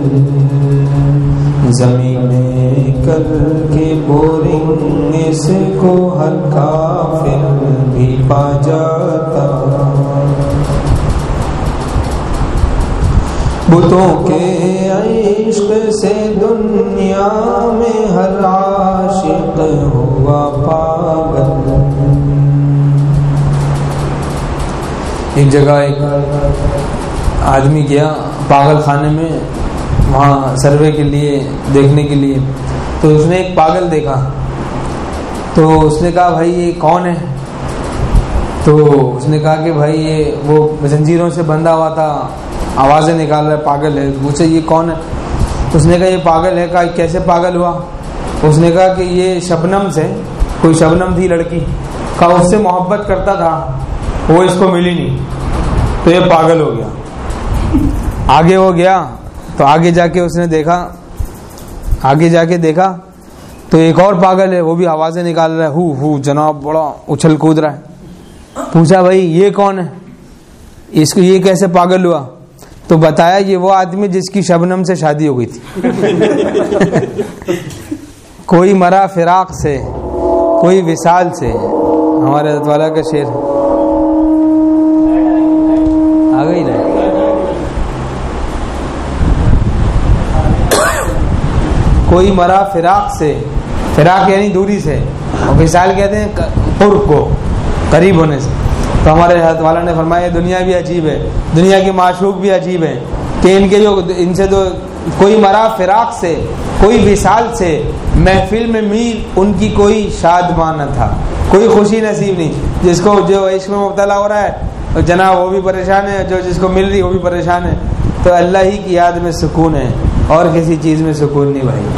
زمین کر کے بورنگ اس کو ہر کافر بھی پا جاتا. بتوں کے عشق سے دنیا میں ہر عاشق ہوا پاگل. ایک جگہ ایک آدمی گیا پاگل خانے میں، وہاں سروے کے لیے دیکھنے کے لیے. تو اس نے ایک پاگل دیکھا تو اس نے کہا بھائی یہ کون ہے؟ تو اس نے کہا کہ بھائی یہ وہ زنجیروں سے بندھا ہوا تھا، آوازیں نکال رہا ہے، پاگل ہے. پوچھا یہ کون ہے؟ اس نے کہا یہ پاگل ہے. کہا کیسے پاگل ہوا؟ اس نے کہا کہ یہ شبنم سے، کوئی شبنم تھی لڑکی، کہا اس سے محبت کرتا تھا، وہ اس کو ملی نہیں تو یہ پاگل ہو گیا. آگے وہ گیا تو آگے جا کے اس نے دیکھا، آگے جا کے دیکھا تو ایک اور پاگل ہے، وہ بھی آوازیں نکال رہا ہے، ہو ہو جناب، بڑا اچھل کود رہا ہے. پوچھا بھائی یہ کون ہے، اس کو یہ کیسے پاگل ہوا؟ تو بتایا یہ وہ آدمی جس کی شبنم سے شادی ہو گئی تھی. کوئی مرا فراق سے، کوئی وصال سے. ہمارے حضرت والا کا شعر آ گئی نا. کوئی مرا فراق سے، فراق یعنی دوری سے، اور وصال کہتے ہیں قرب کو، قریب ہونے سے. تو ہمارے حضرت والا نے فرمایا دنیا بھی عجیب ہے، دنیا کے معشوق بھی عجیب ہیں کہ ان کے جو ان سے تو کوئی مرا فراق سے، کوئی وصال سے، محفل میں میر ان کی کوئی شادمان نہ تھا، کوئی خوشی نصیب نہیں. جس کو جو عشق میں مبتلا ہو رہا ہے جناب وہ بھی پریشان ہے، جو جس کو مل رہی وہ بھی پریشان ہے. تو اللہ ہی کی یاد میں سکون ہے اور کسی چیز میں سکون نہیں بھائی.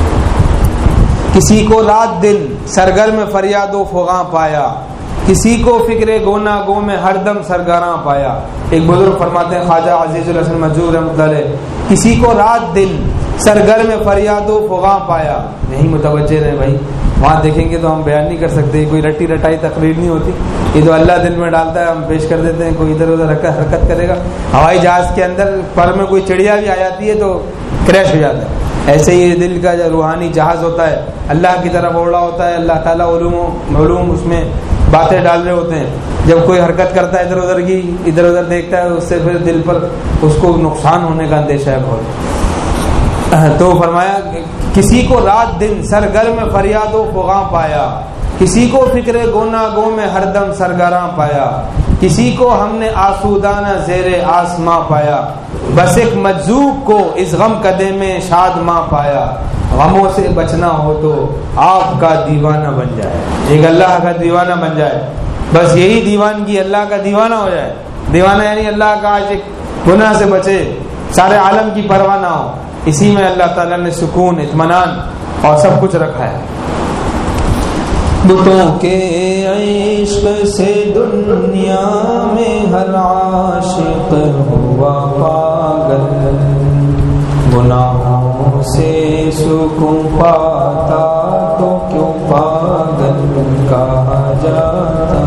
کسی کو رات دن سرگرم فریاد و فغاں پایا، کسی کو فکر گونا گو میں ہر دم سرگراں پایا. ایک بزرگ فرماتے ہیں خواجہ عزیز الحسن مجذوب رحمۃ اللہ علیہ، کسی کو رات دن سرگرم فریاد و فغاں پایا. نہیں متوجہ رہے بھائی، وہاں دیکھیں گے تو ہم بیان نہیں کر سکتے، کوئی رٹی رٹائی تقریر نہیں ہوتی. یہ تو اللہ دل میں ڈالتا ہے، ہم پیش کر دیتے ہیں. کوئی ادھر ادھر حرکت کرے گا، ہوائی جہاز کے اندر پر میں کوئی چڑیا بھی آ جاتی ہے تو کریش ہو جاتا ہے. ایسے ہی دل کا جو روحانی جہاز ہوتا ہے اللہ کی طرف اوڑا ہوتا ہے. اللہ تعالیٰ علوم اس میں باتیں ڈال رہے ہوتے ہیں. جب کوئی حرکت کرتا ہے ادھر ادھر کی، ادھر ادھر دیکھتا ہے، اس سے پھر دل پر اس کو نقصان ہونے کا اندیشہ ہے بہت. تو فرمایا کسی کو رات دن سرگرم فریاد و فغاں پایا، کسی کو فکر گونا گو میں ہر دم سرگراں پایا، کسی کو ہم نے آسودانہ زیر آسماں پایا، بس ایک مجذوب کو اس غم قدے میں شاد ماں پایا. غموں سے بچنا ہو تو آپ کا دیوانہ بن جائے، ایک اللہ کا دیوانہ بن جائے. بس یہی دیوانگی اللہ کا دیوانہ ہو جائے. دیوانہ یعنی اللہ کا عاشق، گناہ سے بچے، سارے عالم کی پرواہ نہ ہو. اسی میں اللہ تعالیٰ نے سکون، اطمینان اور سب کچھ رکھا ہے. بتوں کے عشق سے دنیا میں ہر عاشق ہوا پاگل، گناہوں سے سکون پاتا تو کیوں پاگل کہا جاتا.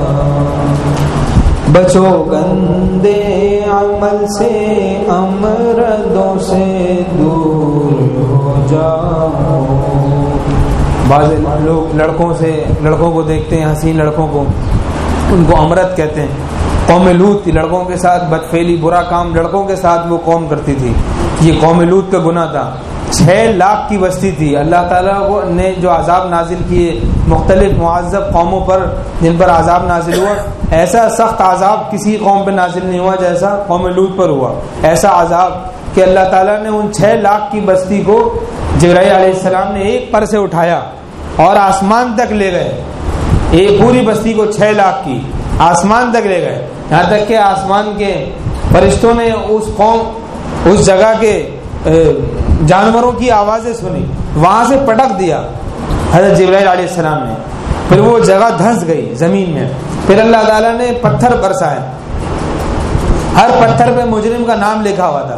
بچو گندے عمل سے، امردوں سے دور ہو جاؤ. بعض لوگ لڑکوں کو دیکھتے ہیں، حسین لڑکوں کو، ان کو امرد کہتے ہیں. قوم لوط لڑکوں کے ساتھ بدفعلی، برا کام لڑکوں کے ساتھ وہ قوم کرتی تھی. یہ قوم لوط کا گناہ تھا. 6 لاکھ کی بستی تھی. اللہ تعالیٰ نے جو عذاب نازل کیے مختلف معذب قوموں پر، جن پر عذاب نازل ہوا، ایسا سخت عذاب کسی قوم پہ نازل نہیں ہوا جیسا قوم لوط پر ہوا. ایسا عذاب کہ اللہ تعالیٰ نے ان 6 لاکھ کی بستی کو جبرائیل علیہ السلام نے ایک پر سے اٹھایا اور آسمان تک لے گئے. ایک پوری بستی کو 6 لاکھ کی آسمان تک لے گئے، یہاں تک کہ آسمان کے فرشتوں نے اس جگہ کے جانوروں کی آوازیں سنی، وہاں سے پٹک دیا حضرت جبرائیل علیہ السلام نے. پھر وہ جگہ دھنس گئی زمین میں. پھر اللہ تعالیٰ نے پتھر برسائے، ہر پتھر پہ مجرم کا نام لکھا ہوا تھا.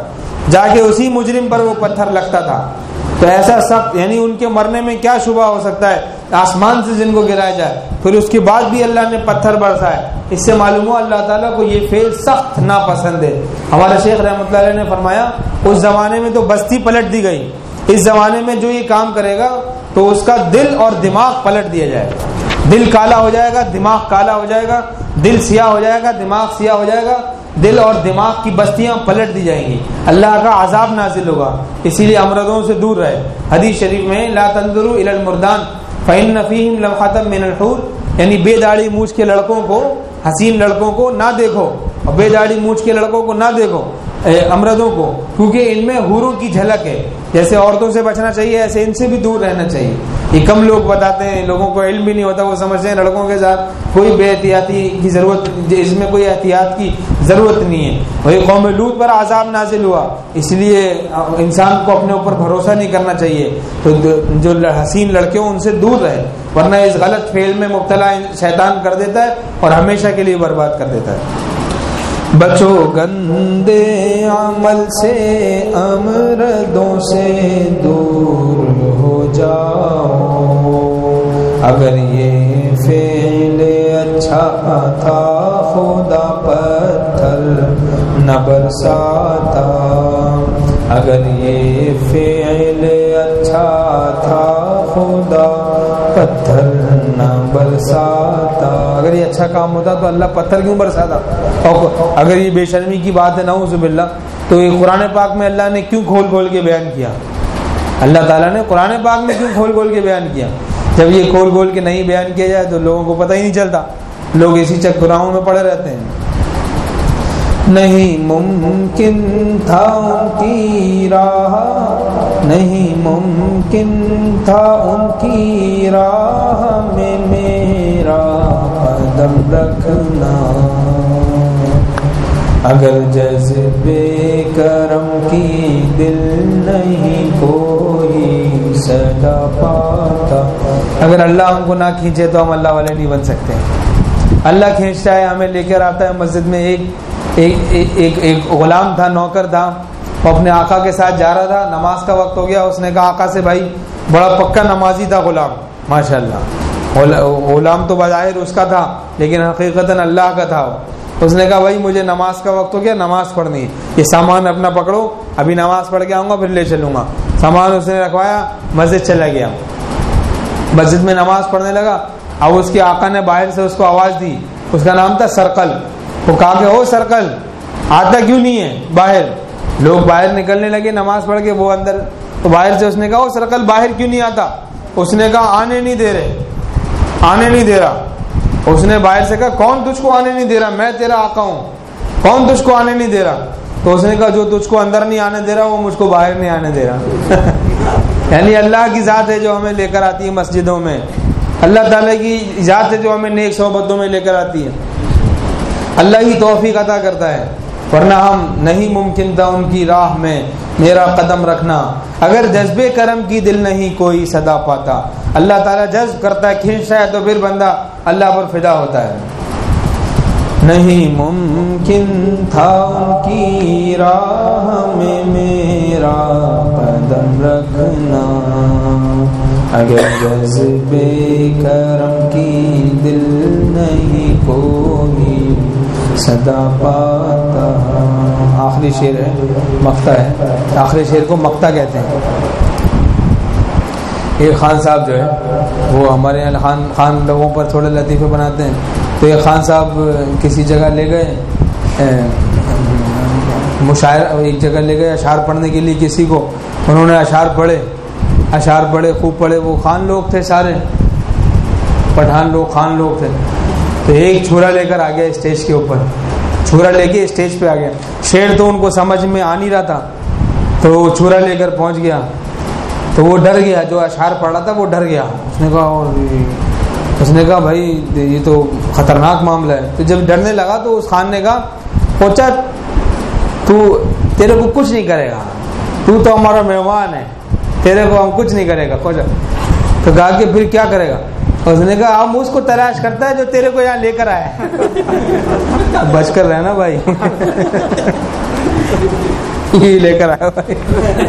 جا کے اسی مجرم پر وہ پتھر لگتا تھا. تو ایسا سخت، یعنی ان کے مرنے میں کیا شبہ ہو سکتا ہے، آسمان سے جن کو گرایا جائے پھر اس کے بعد بھی اللہ نے پتھر برسائے. اس سے معلوم ہوا اللہ تعالیٰ کو یہ فعل سخت ناپسند ہے. ہمارے شیخ رحمۃ اللہ علیہ نے فرمایا اس زمانے میں تو بستی پلٹ دی گئی، اس زمانے میں جو یہ کام کرے گا تو اس کا دل اور دماغ پلٹ دیا جائے گا. دل کالا ہو جائے گا، دماغ کالا ہو جائے گا، دل سیاہ ہو جائے گا، دماغ سیاہ ہو جائے گا، دل اور دماغ کی بستیاں پلٹ دی جائیں گی، اللہ کا عذاب نازل ہوگا. اسی لیے امراضوں سے دور رہے. حدیث شریف میں لا تنظروا الى المردان فإن فيهم لمحة من الحور، یعنی بے داڑھی مونچھ کے لڑکوں کو، حسین لڑکوں کو نہ دیکھو، اور بے داڑھی مونچھ کے لڑکوں کو نہ دیکھو امردوں کو، کیونکہ ان میں حوروں کی جھلک ہے. جیسے عورتوں سے بچنا چاہیے ایسے ان سے بھی دور رہنا چاہیے. یہ کم لوگ بتاتے ہیں، لوگوں کو علم بھی نہیں ہوتا، وہ سمجھتے ہیں لڑکوں کے ساتھ کوئی بے احتیاطی کی ضرورت، اس میں کوئی احتیاط کی ضرورت نہیں ہے. وہی قوم لوط پر عذاب نازل ہوا، اس لیے انسان کو اپنے اوپر بھروسہ نہیں کرنا چاہیے. تو جو حسین لڑکے ہوں ان سے دور رہے، ورنہ اس غلط فعل میں مبتلا شیطان کر دیتا ہے اور ہمیشہ کے لیے برباد کر دیتا ہے. بچو گندے عمل سے، امردوں سے دور ہو جاؤ. اگر یہ فعل اچھا تھا خدا پتھر نہ برساتا. اگر یہ فعل اچھا تھا خدا پتھر نہ برساتا. اگر یہ اچھا کام ہوتا تو اللہ پتھر کیوں برساتا؟ اور اگر یہ بے شرمی کی بات ہے نعوذ باللہ، تو یہ قرآن پاک میں اللہ نے کیوں کھول کھول کے بیان کیا؟ اللہ تعالیٰ نے قرآن پاک میں کیوں کھول کھول کے بیان کیا؟ جب یہ کھول کھول کے نہیں بیان کیا جائے تو لوگوں کو پتہ ہی نہیں چلتا، لوگ اسی چکراؤں میں پڑے رہتے ہیں. نہیں ممکن تھا ان کی راہ، نہیں ممکن تھا ان کی راہ میں میرا قدم رکھنا. اگر جذبے کرم کی دل نہیں کوئی صدا پاتا. اگر اللہ ہم کو نہ کھینچے تو ہم اللہ والے نہیں بن سکتے. اللہ کھینچتا ہے، ہمیں لے کر آتا ہے. مسجد میں ایک غلام تھا، نوکر تھا، وہ اپنے آقا کے ساتھ جا رہا تھا. نماز کا وقت ہو گیا، اس نے کہا آقا سے، بھائی بڑا پکا نمازی تھا غلام، ماشاءاللہ، غلام تو بظاہر اس کا تھا لیکن حقیقتاً اللہ کا تھا. اس نے کہا بھائی مجھے نماز کا وقت ہو گیا، نماز پڑھنی ہے، یہ سامان اپنا پکڑو، ابھی نماز پڑھ کے آؤں گا پھر لے چلوں گا. سامان اس نے رکھوایا، مسجد چلا گیا. مسجد میں نماز پڑھنے لگا. اب اس کے آقا نے باہر سے اس کو آواز دی. اس کا نام تھا سرقل. وہ کہا کہ او سرقل، آتا کیوں نہیں ہے باہر؟ لوگ باہر نکلنے لگے نماز پڑھ کے، وہ اندر. تو باہر سے اس نے کہا او سرقل باہر کیوں نہیں آتا؟ اس نے کہا آنے نہیں دے رہے، آنے نہیں دے رہا. اس نے باہر سے کہا کون تجھ کو آنے نہیں دے رہا؟ میں تیرا آقا ہوں، کون تجھ کو آنے نہیں دے رہا؟ تو اس نے کہا جو تجھ کو اندر نہیں آنے دے رہا وہ مجھ کو باہر نہیں آنے دے رہا. یعنی اللہ کی ذات ہے جو ہمیں لے کر آتی ہے مسجدوں میں، اللہ تعالیٰ کی ذات ہے جو ہمیں نیک صحبتوں میں لے کر آتی ہے. اللہ ہی توفیق عطا کرتا ہے، ورنہ ہم نہیں ممکن تھا ان کی راہ میں میرا قدم رکھنا. اگر جذبے کرم کی دل نہیں کوئی صدا پاتا. اللہ تعالیٰ جذب کرتا ہے، کھینچتا ہے تو پھر بندہ اللہ پر فدا ہوتا ہے. نہیں ممکن تھا ان کی راہ میں میرا قدم رکھنا. اگر جذبے کرم کی دل نہیں کوئی صدا پاتا. آخری شعر ہے، مقطع ہے. آخری شعر کو مقطع کہتے ہیں. ایک خان صاحب جو ہے وہ ہمارے یہاں خان لوگوں پر تھوڑے لطیفے بناتے ہیں. تو ایک خان صاحب کسی جگہ لے گئے مشاعرہ، ایک جگہ لے گئے اشعار پڑھنے کے لیے کسی کو. انہوں نے اشعار پڑھے خوب پڑھے. وہ خان لوگ تھے، سارے پٹھان لوگ، خان لوگ تھے. تو ایک چھورا لے کر آ گیا اسٹیج کے اوپر، چھورا لے کے اسٹیج پہ آ گیا. شعر تو ان کو سمجھ میں آ نہیں رہا تھا، تو وہ چھورا لے کر پہنچ گیا. تو وہ ڈر گیا، جو اشعار پڑھ رہا تھا وہ ڈر گیا. اس نے کہا بھائی یہ تو خطرناک معاملہ ہے. تو جب ڈرنے لگا تو اس خان نے کہا پوچھا تیرے کو کچھ نہیں کرے گا، تو ہمارا مہمان ہے، تیرے کو ہم کچھ نہیں کرے گا. تو کہا کہ پھر کیا کرے گا؟ اس نے کہا ہم اس کو تلاش کرتا ہے جو تیرے کو یہاں لے کر آیا. بچ کر رہنا بھائی. یہ لے کر آیا بھائی.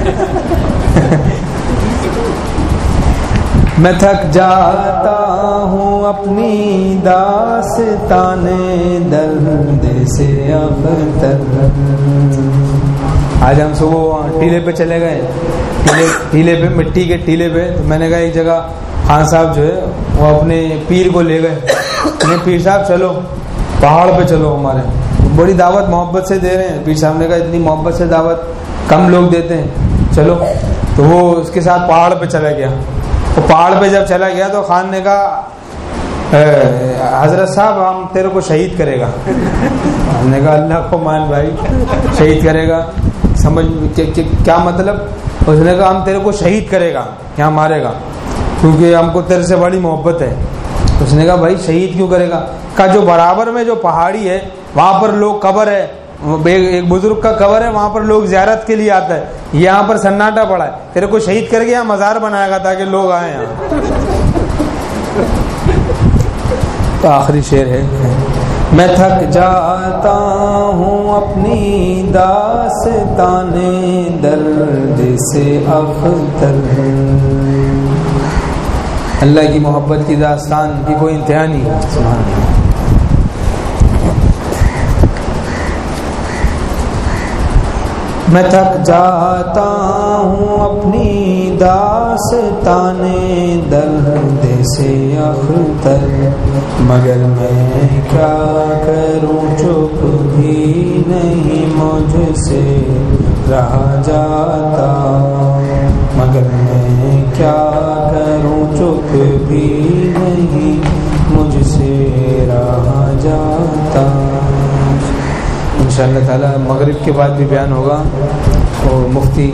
میں تھک جاتا ہوں اپنی داستان درد سے ابتر. آج ہم صبح ٹیلے پہ چلے گئے, ٹیلے پہ مٹی کے ٹیلے پہ. تو میں نے کہا ایک جگہ خان صاحب جو ہے وہ اپنے پیر کو لے گئے. پیر صاحب چلو پہاڑ پہ چلو ہمارے. بڑی دعوت محبت سے دے رہے ہیں. پیر صاحب نے کہا اتنی محبت سے دعوت کم لوگ دیتے ہیں, چلو. تو وہ اس کے ساتھ پہاڑ پہ چلا گیا. تو پہاڑ پہ جب چلا گیا تو خان نے کہا حضرت صاحب ہم تیرے کو شہید کرے گا. ہم نے کہا اللہ کو مان بھائی, شہید کرے گا سمجھ کیا مطلب؟ اس نے کہا ہم تیرے کو شہید کرے گا, کیا مارے گا, کیونکہ ہم کو تیرے سے بڑی محبت ہے. اس نے کہا بھائی شہید کیوں کرے گا؟ کہا جو برابر میں جو پہاڑی ہے وہاں پر لوگ قبر ہے, ایک بزرگ کا قبر ہے, وہاں پر لوگ زیارت کے لیے آتا ہے. یہاں پر سناٹا پڑا ہے, تیرے کو شہید کر کے یہاں مزار بنائے گا تاکہ لوگ آئیں یہاں. تو آخری شعر ہے, میں تھک جاتا ہوں اپنی داستان درد سے ابتر. اللہ کی محبت کی داستان کی کوئی انتہا نہیں ہے. سبحان اللہ. میں تھک جاتا ہوں اپنی داستان درد سے اختر, مگر میں کیا کروں چپ بھی نہیں مجھ سے رہا جاتا. مگر میں کیا کروں چپ بھی نہیں مجھ سے رہا جاتا. انشاءاللہ تعالی مغرب کے بعد بھی بیان ہوگا, اور مفتی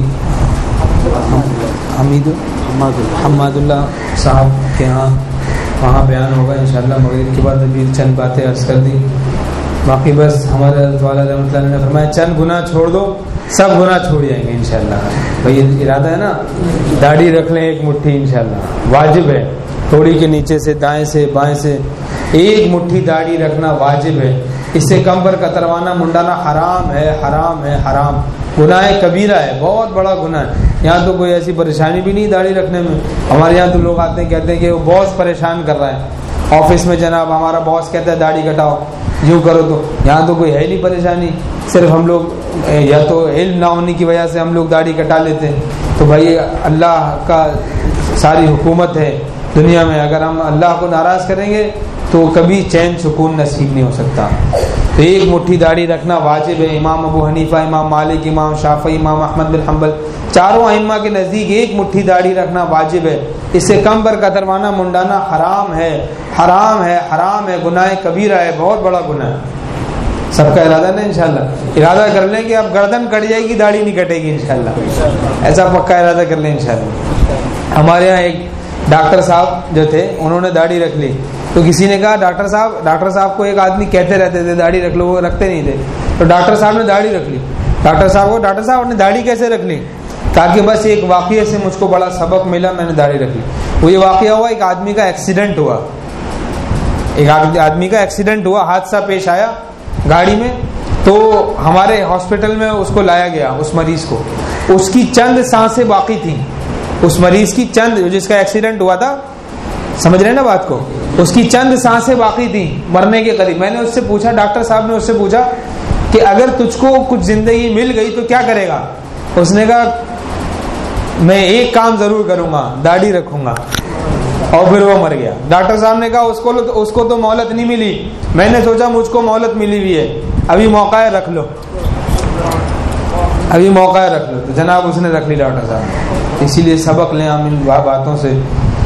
حماد اللہ صاحب کے ہاں وہاں بیان ہوگا انشاءاللہ مغرب کے بعد. ابھی چند باتیں عرض کر دی, باقی بس ہمارے حضرت والا رحمۃ اللہ نے فرمایا چند گناہ چھوڑ دو سب گناہ چھوڑ جائیں گے انشاءاللہ. بھائی ارادہ ہے نا, داڑھی رکھ لیں ایک مٹھی انشاءاللہ, واجب ہے. تھوڑی کے نیچے سے دائیں سے بائیں سے ایک مٹھی داڑھی رکھنا واجب ہے. اس سے کم پر کتروانا منڈانا حرام ہے, حرام ہے, حرام. گناہ کبیرہ ہے, بہت بڑا گناہ ہے. یہاں تو کوئی ایسی پریشانی بھی نہیں داڑھی رکھنے میں. ہمارے یہاں تو لوگ آتے ہیں کہتے ہیں کہ وہ باس پریشان کر رہا ہے آفس میں, جناب ہمارا باس کہتا ہے داڑھی کٹاؤ یوں کرو. تو یہاں تو کوئی ہے نہیں پریشانی, صرف ہم لوگ یا تو علم نہ ہونے کی وجہ سے ہم لوگ داڑھی کٹا لیتے ہیں. تو بھائی اللہ کا ساری حکومت ہے دنیا میں, اگر ہم اللہ کو ناراض کریں گے تو کبھی چین سکون نصیب نہیں ہو سکتا. تو ایک مٹھی داڑھی رکھنا واجب ہے. امام ابو حنیفہ, امام مالک, امام شافعی, امام احمد بن حنبل, چاروں ائمہ کے نزدیک ایک مٹھی داڑھی رکھنا واجب ہے. اس سے کم پر کتروانا منڈانا حرام ہے, حرام ہے, حرام ہے, گناہ کبیرہ ہے, بہت بڑا گناہ ہے. سب کا ارادہ نا انشاءاللہ, ارادہ کر لیں کہ اب گردن کٹ جائے گی داڑھی نہیں کٹے گی انشاءاللہ, ایسا پکا ارادہ کر لیں انشاءاللہ. ہمارے یہاں ایک ڈاکٹر صاحب جو تھے انہوں نے داڑھی رکھ لی. تو کسی نے کہا ڈاکٹر صاحب کو ایک آدمی کہتے رہتے تھے داڑھی رکھ لو, وہ رکھتے نہیں تھے. تو ڈاکٹر صاحب نے داڑھی رکھ لی. ڈاکٹر صاحب نے داڑھی کیسے رکھ لی؟ تاکہ بس ایک واقعے سے مجھ کو بڑا سبق ملا, میں نے داڑھی رکھ لی. وہ یہ واقعہ ہوا, ایک آدمی کا ایکسیڈنٹ ہوا, حادثہ پیش آیا گاڑی میں. تو ہمارے ہاسپٹل میں اس کو لایا گیا, اس مریض کو. اس کی چند سانسیں باقی تھیں, اس مریض کی چند, جس کا ایکسیڈنٹ ہوا تھا, سمجھ رہے ہیں نا بات کو, اس کی چند سانسیں باقی تھیں مرنے کے قریب. میں نے اس سے پوچھا, ڈاکٹر صاحب نے اس سے پوچھا کہ اگر تجھ کو کچھ زندگی مل گئی تو کیا کرے گا؟ اس نے کہا میں ایک کام ضرور کروں گا, داڑھی رکھوں گا. اور پھر وہ مر گیا. ڈاکٹر صاحب نے کہا اس کو تو مہلت نہیں ملی. میں نے سوچا مجھ کو مہلت ملی ہوئی ہے, ابھی موقع ہے, رکھ لو, ابھی موقع ہے, رکھ لو. تو جناب اس نے رکھ لی ڈاکٹر صاحب. اسی لیے سبق لیں ہم ان باتوں سے.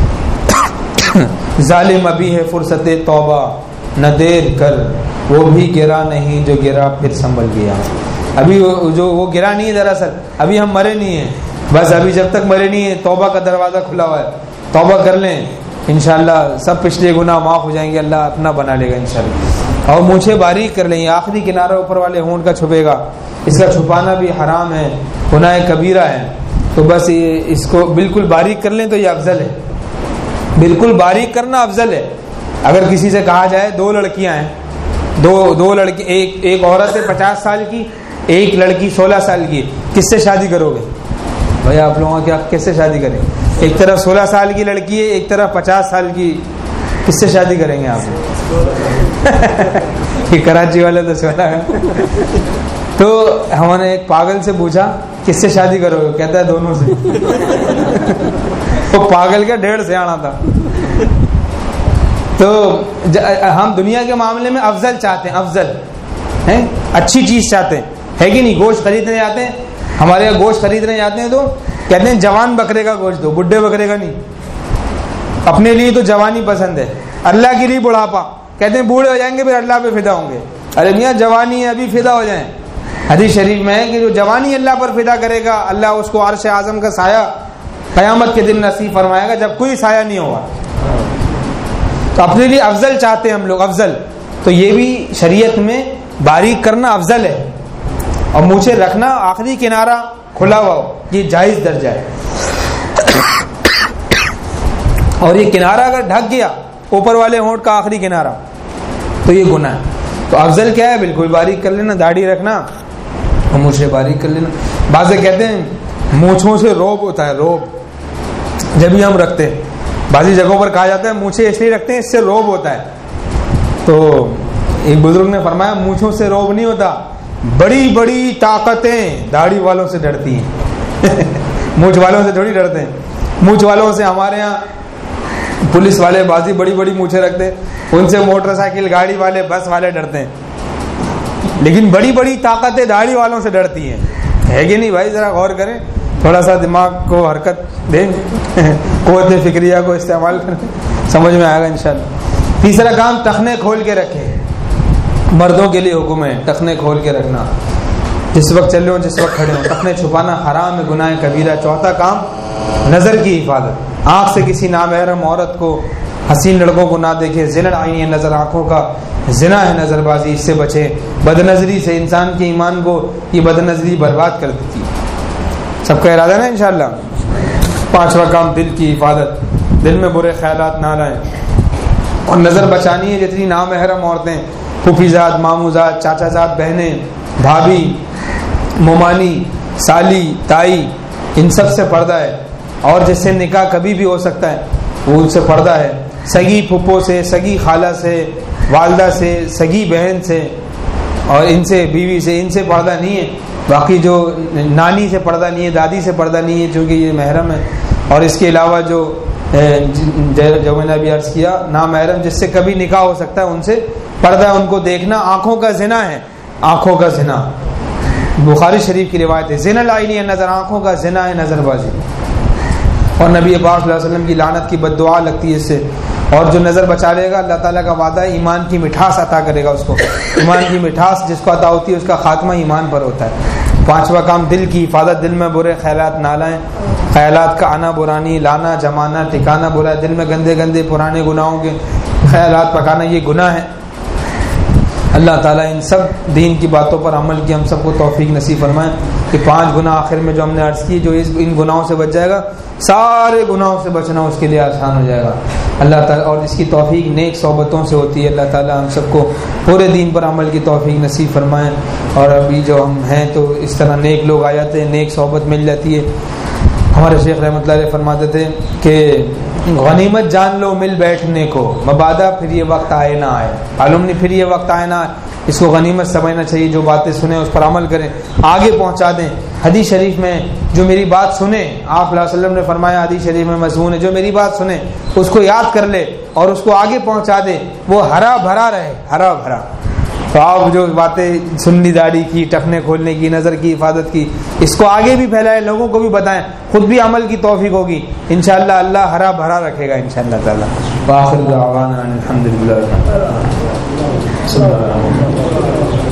ظالم ابھی ہے فرصت توبہ نہ دیر کر, وہ بھی گرا نہیں جو گرا پھر سنبھل گیا. ابھی وہ گرا نہیں ہے, دراصل ابھی ہم مرے نہیں ہیں. بس ابھی جب تک مرے نہیں ہیں توبہ کا دروازہ کھلا ہوا ہے, توبہ کر لیں انشاءاللہ. سب پچھلے گناہ معاف ہو جائیں گے, اللہ اپنا بنا لے گا انشاءاللہ. اور مونچھیں باریک کر لیں, آخری کنارہ اوپر والے ہونٹ کا چھپے گا, اس کا چھپانا بھی حرام ہے, گناہ کبیرہ ہے. تو بس اس کو بالکل باریک کر لیں تو یہ افضل ہے. بالکل باریک کرنا افضل ہے. اگر کسی سے کہا جائے دو لڑکیاں ہیں, دو لڑکی, ایک عورت ہے 50 سال کی, ایک لڑکی 16 سال کی, کس سے شادی کرو گے بھائی آپ لوگوں کی؟ آپ کیسے شادی کریں؟ ایک طرف 16 سال کی لڑکی ہے, ایک طرف 50 سال کی, کس سے شادی کریں گے آپ؟ یہ کراچی والے تو سونا ہے. تو ہم نے ایک پاگل سے پوچھا کس سے شادی کرو گے, کہتا ہے دونوں سے. وہ پاگل کا 1.5 سے آنا تھا. تو ہم دنیا کے معاملے میں افضل چاہتے ہیں, افضل ہیں, اچھی چیز چاہتے ہیں, ہے کہ نہیں؟ گوشت خریدنے جاتے ہیں, ہمارے یہاں گوشت خریدنے جاتے ہیں تو کہتے ہیں جوان بکرے کا گوشت دو, بڈھے بکرے کا نہیں. اپنے لیے تو جوانی پسند ہے, اللہ کے لیے بڑھاپا. کہتے ہیں بوڑھے ہو جائیں گے پھر اللہ پہ فدا ہوں گے. ارے میاں جوانی ہے, ابھی فدا ہو جائیں. حدیث شریف میں ہے کہ جو جوانی اللہ پر فدا کرے گا, اللہ اس کو عرش اعظم کا سایہ قیامت کے دن نصیب فرمائے گا جب کوئی سایہ نہیں ہوگا. تو اپنے لیے افضل چاہتے ہیں ہم لوگ, افضل. تو یہ بھی شریعت میں باریک کرنا افضل ہے, اور مونچھیں رکھنا آخری کنارہ کھلا ہوا ہو, یہ جائز درجہ ہے. اور یہ کنارہ اگر ڈھک گیا, اوپر والے ہونٹ کا آخری کنارہ, تو یہ گناہ ہے. تو افضل کیا ہے؟ بالکل باریک کر لینا, داڑھی رکھنا اور مونچھیں باریک کر لینا. بعض کہتے ہیں مونچھوں سے روب ہوتا ہے, روب جب بھی ہم رکھتے ہیں, بعضی جگہوں پر کہا جاتا ہے مونچھیں اس لیے رکھتے ہیں اس سے روب ہوتا ہے. تو ایک بزرگ نے فرمایا مونچھوں سے روب نہیں ہوتا, بڑی بڑی طاقتیں داڑھی والوں سے ڈرتی ہیں. مونچھ والوں سے تھوڑی ڈرتے ہیں. مونچھ والوں سے ہمارے ہاں پولیس والے بازی بڑی بڑی مونچھیں رکھتے ہیں, ان سے موٹر سائیکل گاڑی والے بس والے ڈرتے ہیں. لیکن بڑی بڑی طاقتیں داڑھی والوں سے ڈرتی ہیں, ہے کہ نہیں بھائی؟ ذرا غور کریں, تھوڑا سا دماغ کو حرکت دیں, قوت فکریہ کو استعمال کریں, سمجھ میں آئے گا انشاءاللہ. تیسرا کام ٹخنے کھول کے رکھیں. مردوں کے لیے حکم ہے ٹخنے کھول کے رکھنا, جس وقت چلے ہو جس وقت کھڑے ہو. ٹخنے چھپانا حرام ہے, گناہ کبیرہ. چوتھا کام نظر کی حفاظت. آنکھ سے کسی نامحرم عورت کو, حسین لڑکوں کو نہ دیکھے. زنا العین ہے, نظر آنکھوں کا زنا ہے نظر بازی, اس سے بچے. بد نظری سے انسان کے ایمان کو یہ بد نظری برباد کر دیتی ہے. سب کا ارادہ نا انشاءاللہ. پانچواں کام دل کی حفاظت, دل میں برے خیالات نہ لائیں. اور نظر بچانی ہے جتنی نامحرم عورتیں, پھوپھیزاد, ماموزاد, چاچا زاد بہنیں, بھابھی, ممانی, سالی, تائی, ان سب سے پردہ ہے. اور جس سے نکاح کبھی بھی ہو سکتا ہے وہ ان سے پردہ ہے. سگی پھپھو سے, سگی خالہ سے, والدہ سے, سگی بہن سے, اور ان سے بیوی سے, ان سے پردہ نہیں ہے. باقی جو نانی سے پردہ نہیں ہے, دادی سے پردہ نہیں ہے, چونکہ یہ محرم ہے. اور اس کے علاوہ جو میں نے ابھی عرض کیا نامحرم جس سے کبھی نکاح ہو سکتا ہے ان سے پردہ ہے. ان کو دیکھنا آنکھوں کا زنا ہے, آنکھوں کا زنا. بخاری شریف کی روایت ہے, زنا العین ہے, نظر آنکھوں کا زنا ہے نظر بازی. اور نبی پاک صلی اللہ علیہ وسلم کی لعنت کی بد دعا لگتی ہے اس سے. اور جو نظر بچا لے گا, اللہ تعالیٰ کا وعدہ ہے ایمان کی مٹھاس عطا کرے گا اس کو. ایمان کی مٹھاس جس کو عطا ہوتی ہے اس کا خاتمہ ایمان پر ہوتا ہے. پانچواں کام دل کی حفاظت, دل میں برے خیالات نہ لائیں. خیالات کا آنا برانی, لانا جمانا, ٹھکانا برا. دل میں گندے گندے پرانے گناہوں کے خیالات پکانا یہ گناہ ہے. اللہ تعالیٰ ان سب دین کی باتوں پر عمل کی ہم سب کو توفیق نصیب فرمائے. کہ 5 گناہ آخر میں جو ہم نے عرض کی, جو ان گناہوں سے بچ جائے گا سارے گناہوں سے بچنا اس کے لیے آسان ہو جائے گا. اللہ تعالیٰ, اور اس کی توفیق نیک صحبتوں سے ہوتی ہے. اللہ تعالیٰ ہم سب کو پورے دین پر عمل کی توفیق نصیب فرمائے. اور ابھی جو ہم ہیں تو اس طرح نیک لوگ آ جاتے ہیں, نیک صحبت مل جاتی ہے. ہمارے شیخ رحمۃ اللہ علیہ فرماتے تھے کہ غنیمت جان لو مل بیٹھنے کو, مبادا پھر یہ وقت آئے نہ آئے. معلوم نہیں پھر یہ وقت آئے نہ آئے, اس کو غنیمت سمجھنا چاہیے. جو باتیں سنیں اس پر عمل کریں, آگے پہنچا دیں. حدیث شریف میں جو میری بات سنے, آپ صلی اللہ علیہ وسلم نے فرمایا حدیث شریف میں مضمون ہے, جو میری بات سنے اس کو یاد کر لے اور اس کو آگے پہنچا دے, وہ ہرا بھرا رہے, ہرا بھرا. تو آپ جو باتیں سنی داڑھی کی, ٹخنے کھولنے کی, نظر کی حفاظت کی, اس کو آگے بھی پھیلائیں, لوگوں کو بھی بتائیں, خود بھی عمل کی توفیق ہوگی انشاءاللہ. اللہ ہرا بھرا رکھے گا انشاءاللہ تعالی. وآخر دعوانا الحمدللہ.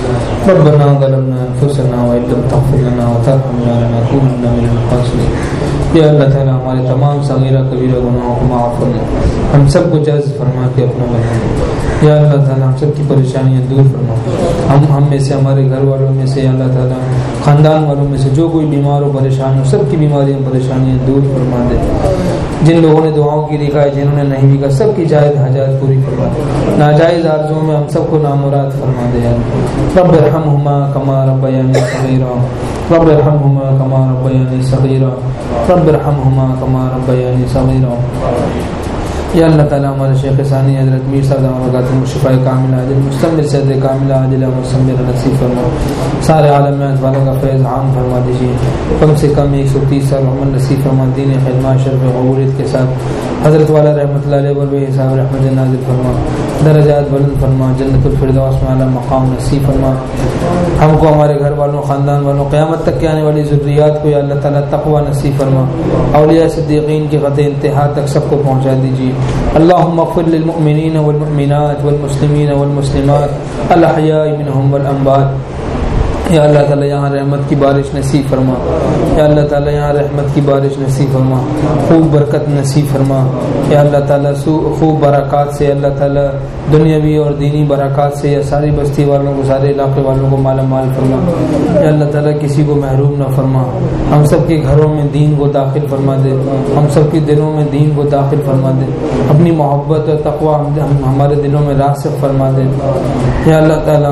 ربنا ظلمنا انفسنا وان لم تغفر لنا وترحمنا لنكونن من الخاسرين. یا اللہ تعالیٰ ہمارے تمام صغیرہ کبیرہ گناہوں کو معاف فرما، ہم سب کو جائز فرما کے اپنا بنا. یا اللہ تعالیٰ ہم سب کی پریشانیاں دور فرما، ہم میں سے، ہمارے گھر والوں میں سے، یا اللہ تعالیٰ خاندان والوں میں سے جو کوئی بیمار ہو پریشان ہو، سب کی بیماریاں پریشانیاں دور فرما دے. جن لوگوں نے دعاؤں کی لکھا ہے، جنہوں نے نہیں لکھا، سب کی جائز حاجات پوری فرما دے. ناجائز آرزوؤں میں ہم سب کو نامراد فرما دے. رب ارحمہما کما ربیانی صغیرا، رب ارحمہما کما ربیانی صغیرا، رب ارحمہما کما ربیانی صغیرا. یا اللہ تعالیٰ ہمارے شیخ ثانی حضرت میر صاحب برکاتہ شفاء کاملہ عاجل مستمر صحت کاملہ عاجلہ مستمر نصیب فرما. سارے عالم میں والوں کا فیض عام فرما دیجیے. کم سے کم 130 سال عمر نصیب فرما. دین خدمات شرف قبولیت کے ساتھ حضرت والا رحمۃ اللہ علیہ بے حساب رحمت نازل فرما. درجات بلند فرما. جنت الفردوس میں اعلیٰ مقام نصیب فرما. ہم کو، ہمارے گھر والوں، خاندان والوں، قیامت تک کے آنے والی ذریات کو یا اللہ تعالیٰ تقوی نصیب فرما. اولیاء صدیقین کی قطع انتہا تک سب کو پہنچا دیجیے. اللهم اغفر للمؤمنين والمؤمنات والمسلمين والمسلمات الاحياء منهم والاموات. یا اللہ تعالیٰ یہاں رحمت کی بارش نصیب فرما. یا اللہ تعالیٰ یہاں رحمت کی بارش نصیب فرما، خوب برکت نصیب فرما. یا اللہ تعالیٰ خوب برکات سے، اللہ تعالیٰ دنیاوی اور دینی برکات سے یا ساری بستی والوں کو، سارے علاقے والوں کو مالا مال فرما. یا اللہ تعالیٰ کسی کو محروم نہ فرما. ہم سب کے گھروں میں دین کو داخل فرما دے، ہم سب کے دلوں میں دین کو داخل فرما دے. اپنی محبت اور تقوی ہمارے دلوں میں راسخ فرما دے. یا اللہ تعالیٰ،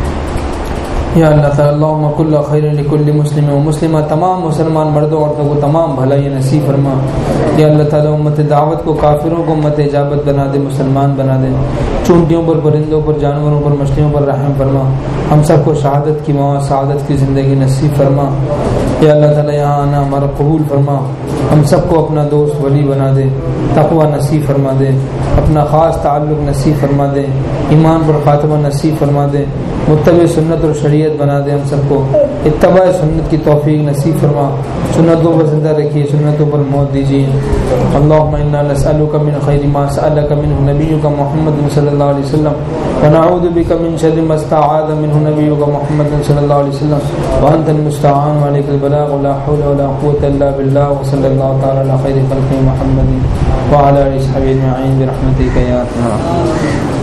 یا اللہ تعالیٰ اللہم کل خیر لکل مسلم و مسلمہ، تمام مسلمان مردوں عورتوں کو تمام بھلائی نصیب فرما. یا اللہ تعالیٰ امت دعوت کو، کافروں کو امت اجابت بنا دے، مسلمان بنا دے. چونٹیوں پر، پرندوں پر، جانوروں پر، مچھلیوں پر رحم فرما. ہم سب کو شہادت کی موت، سعادت کی زندگی نصیب فرما. یا اللہ تعالیٰ یہاں آنا ہمارا قبول فرما. ہم سب کو اپنا دوست ولی بنا دے، تقوی نصیب فرما دے، اپنا خاص تعلق نصیب فرما دے، ایمان پر خاتمہ نصیب فرما دے، متبع سنت اور شریعت بنا دے. ہم سب کو اتباع سنت کی توفیق نصیب فرما. سنتوں پر زندہ رکھیے، سنتوں پر موت دیجیے. اللہم انا نسألک من خیر ما سألک منہ نبیک محمد صلی اللہ علیہ وسلم ونعوذ بک من شر ما استعاذ منہ نبیک محمد صلی اللہ علیہ وسلم وانت المستعان وعلیک البلاغ ولا حول ولا قوة الا باللہ وصلی اللہ تعالی علی خیر خلق محمد وعلی آلہ وصحبہ اجمعین برحمتک یا ارحم الراحمین.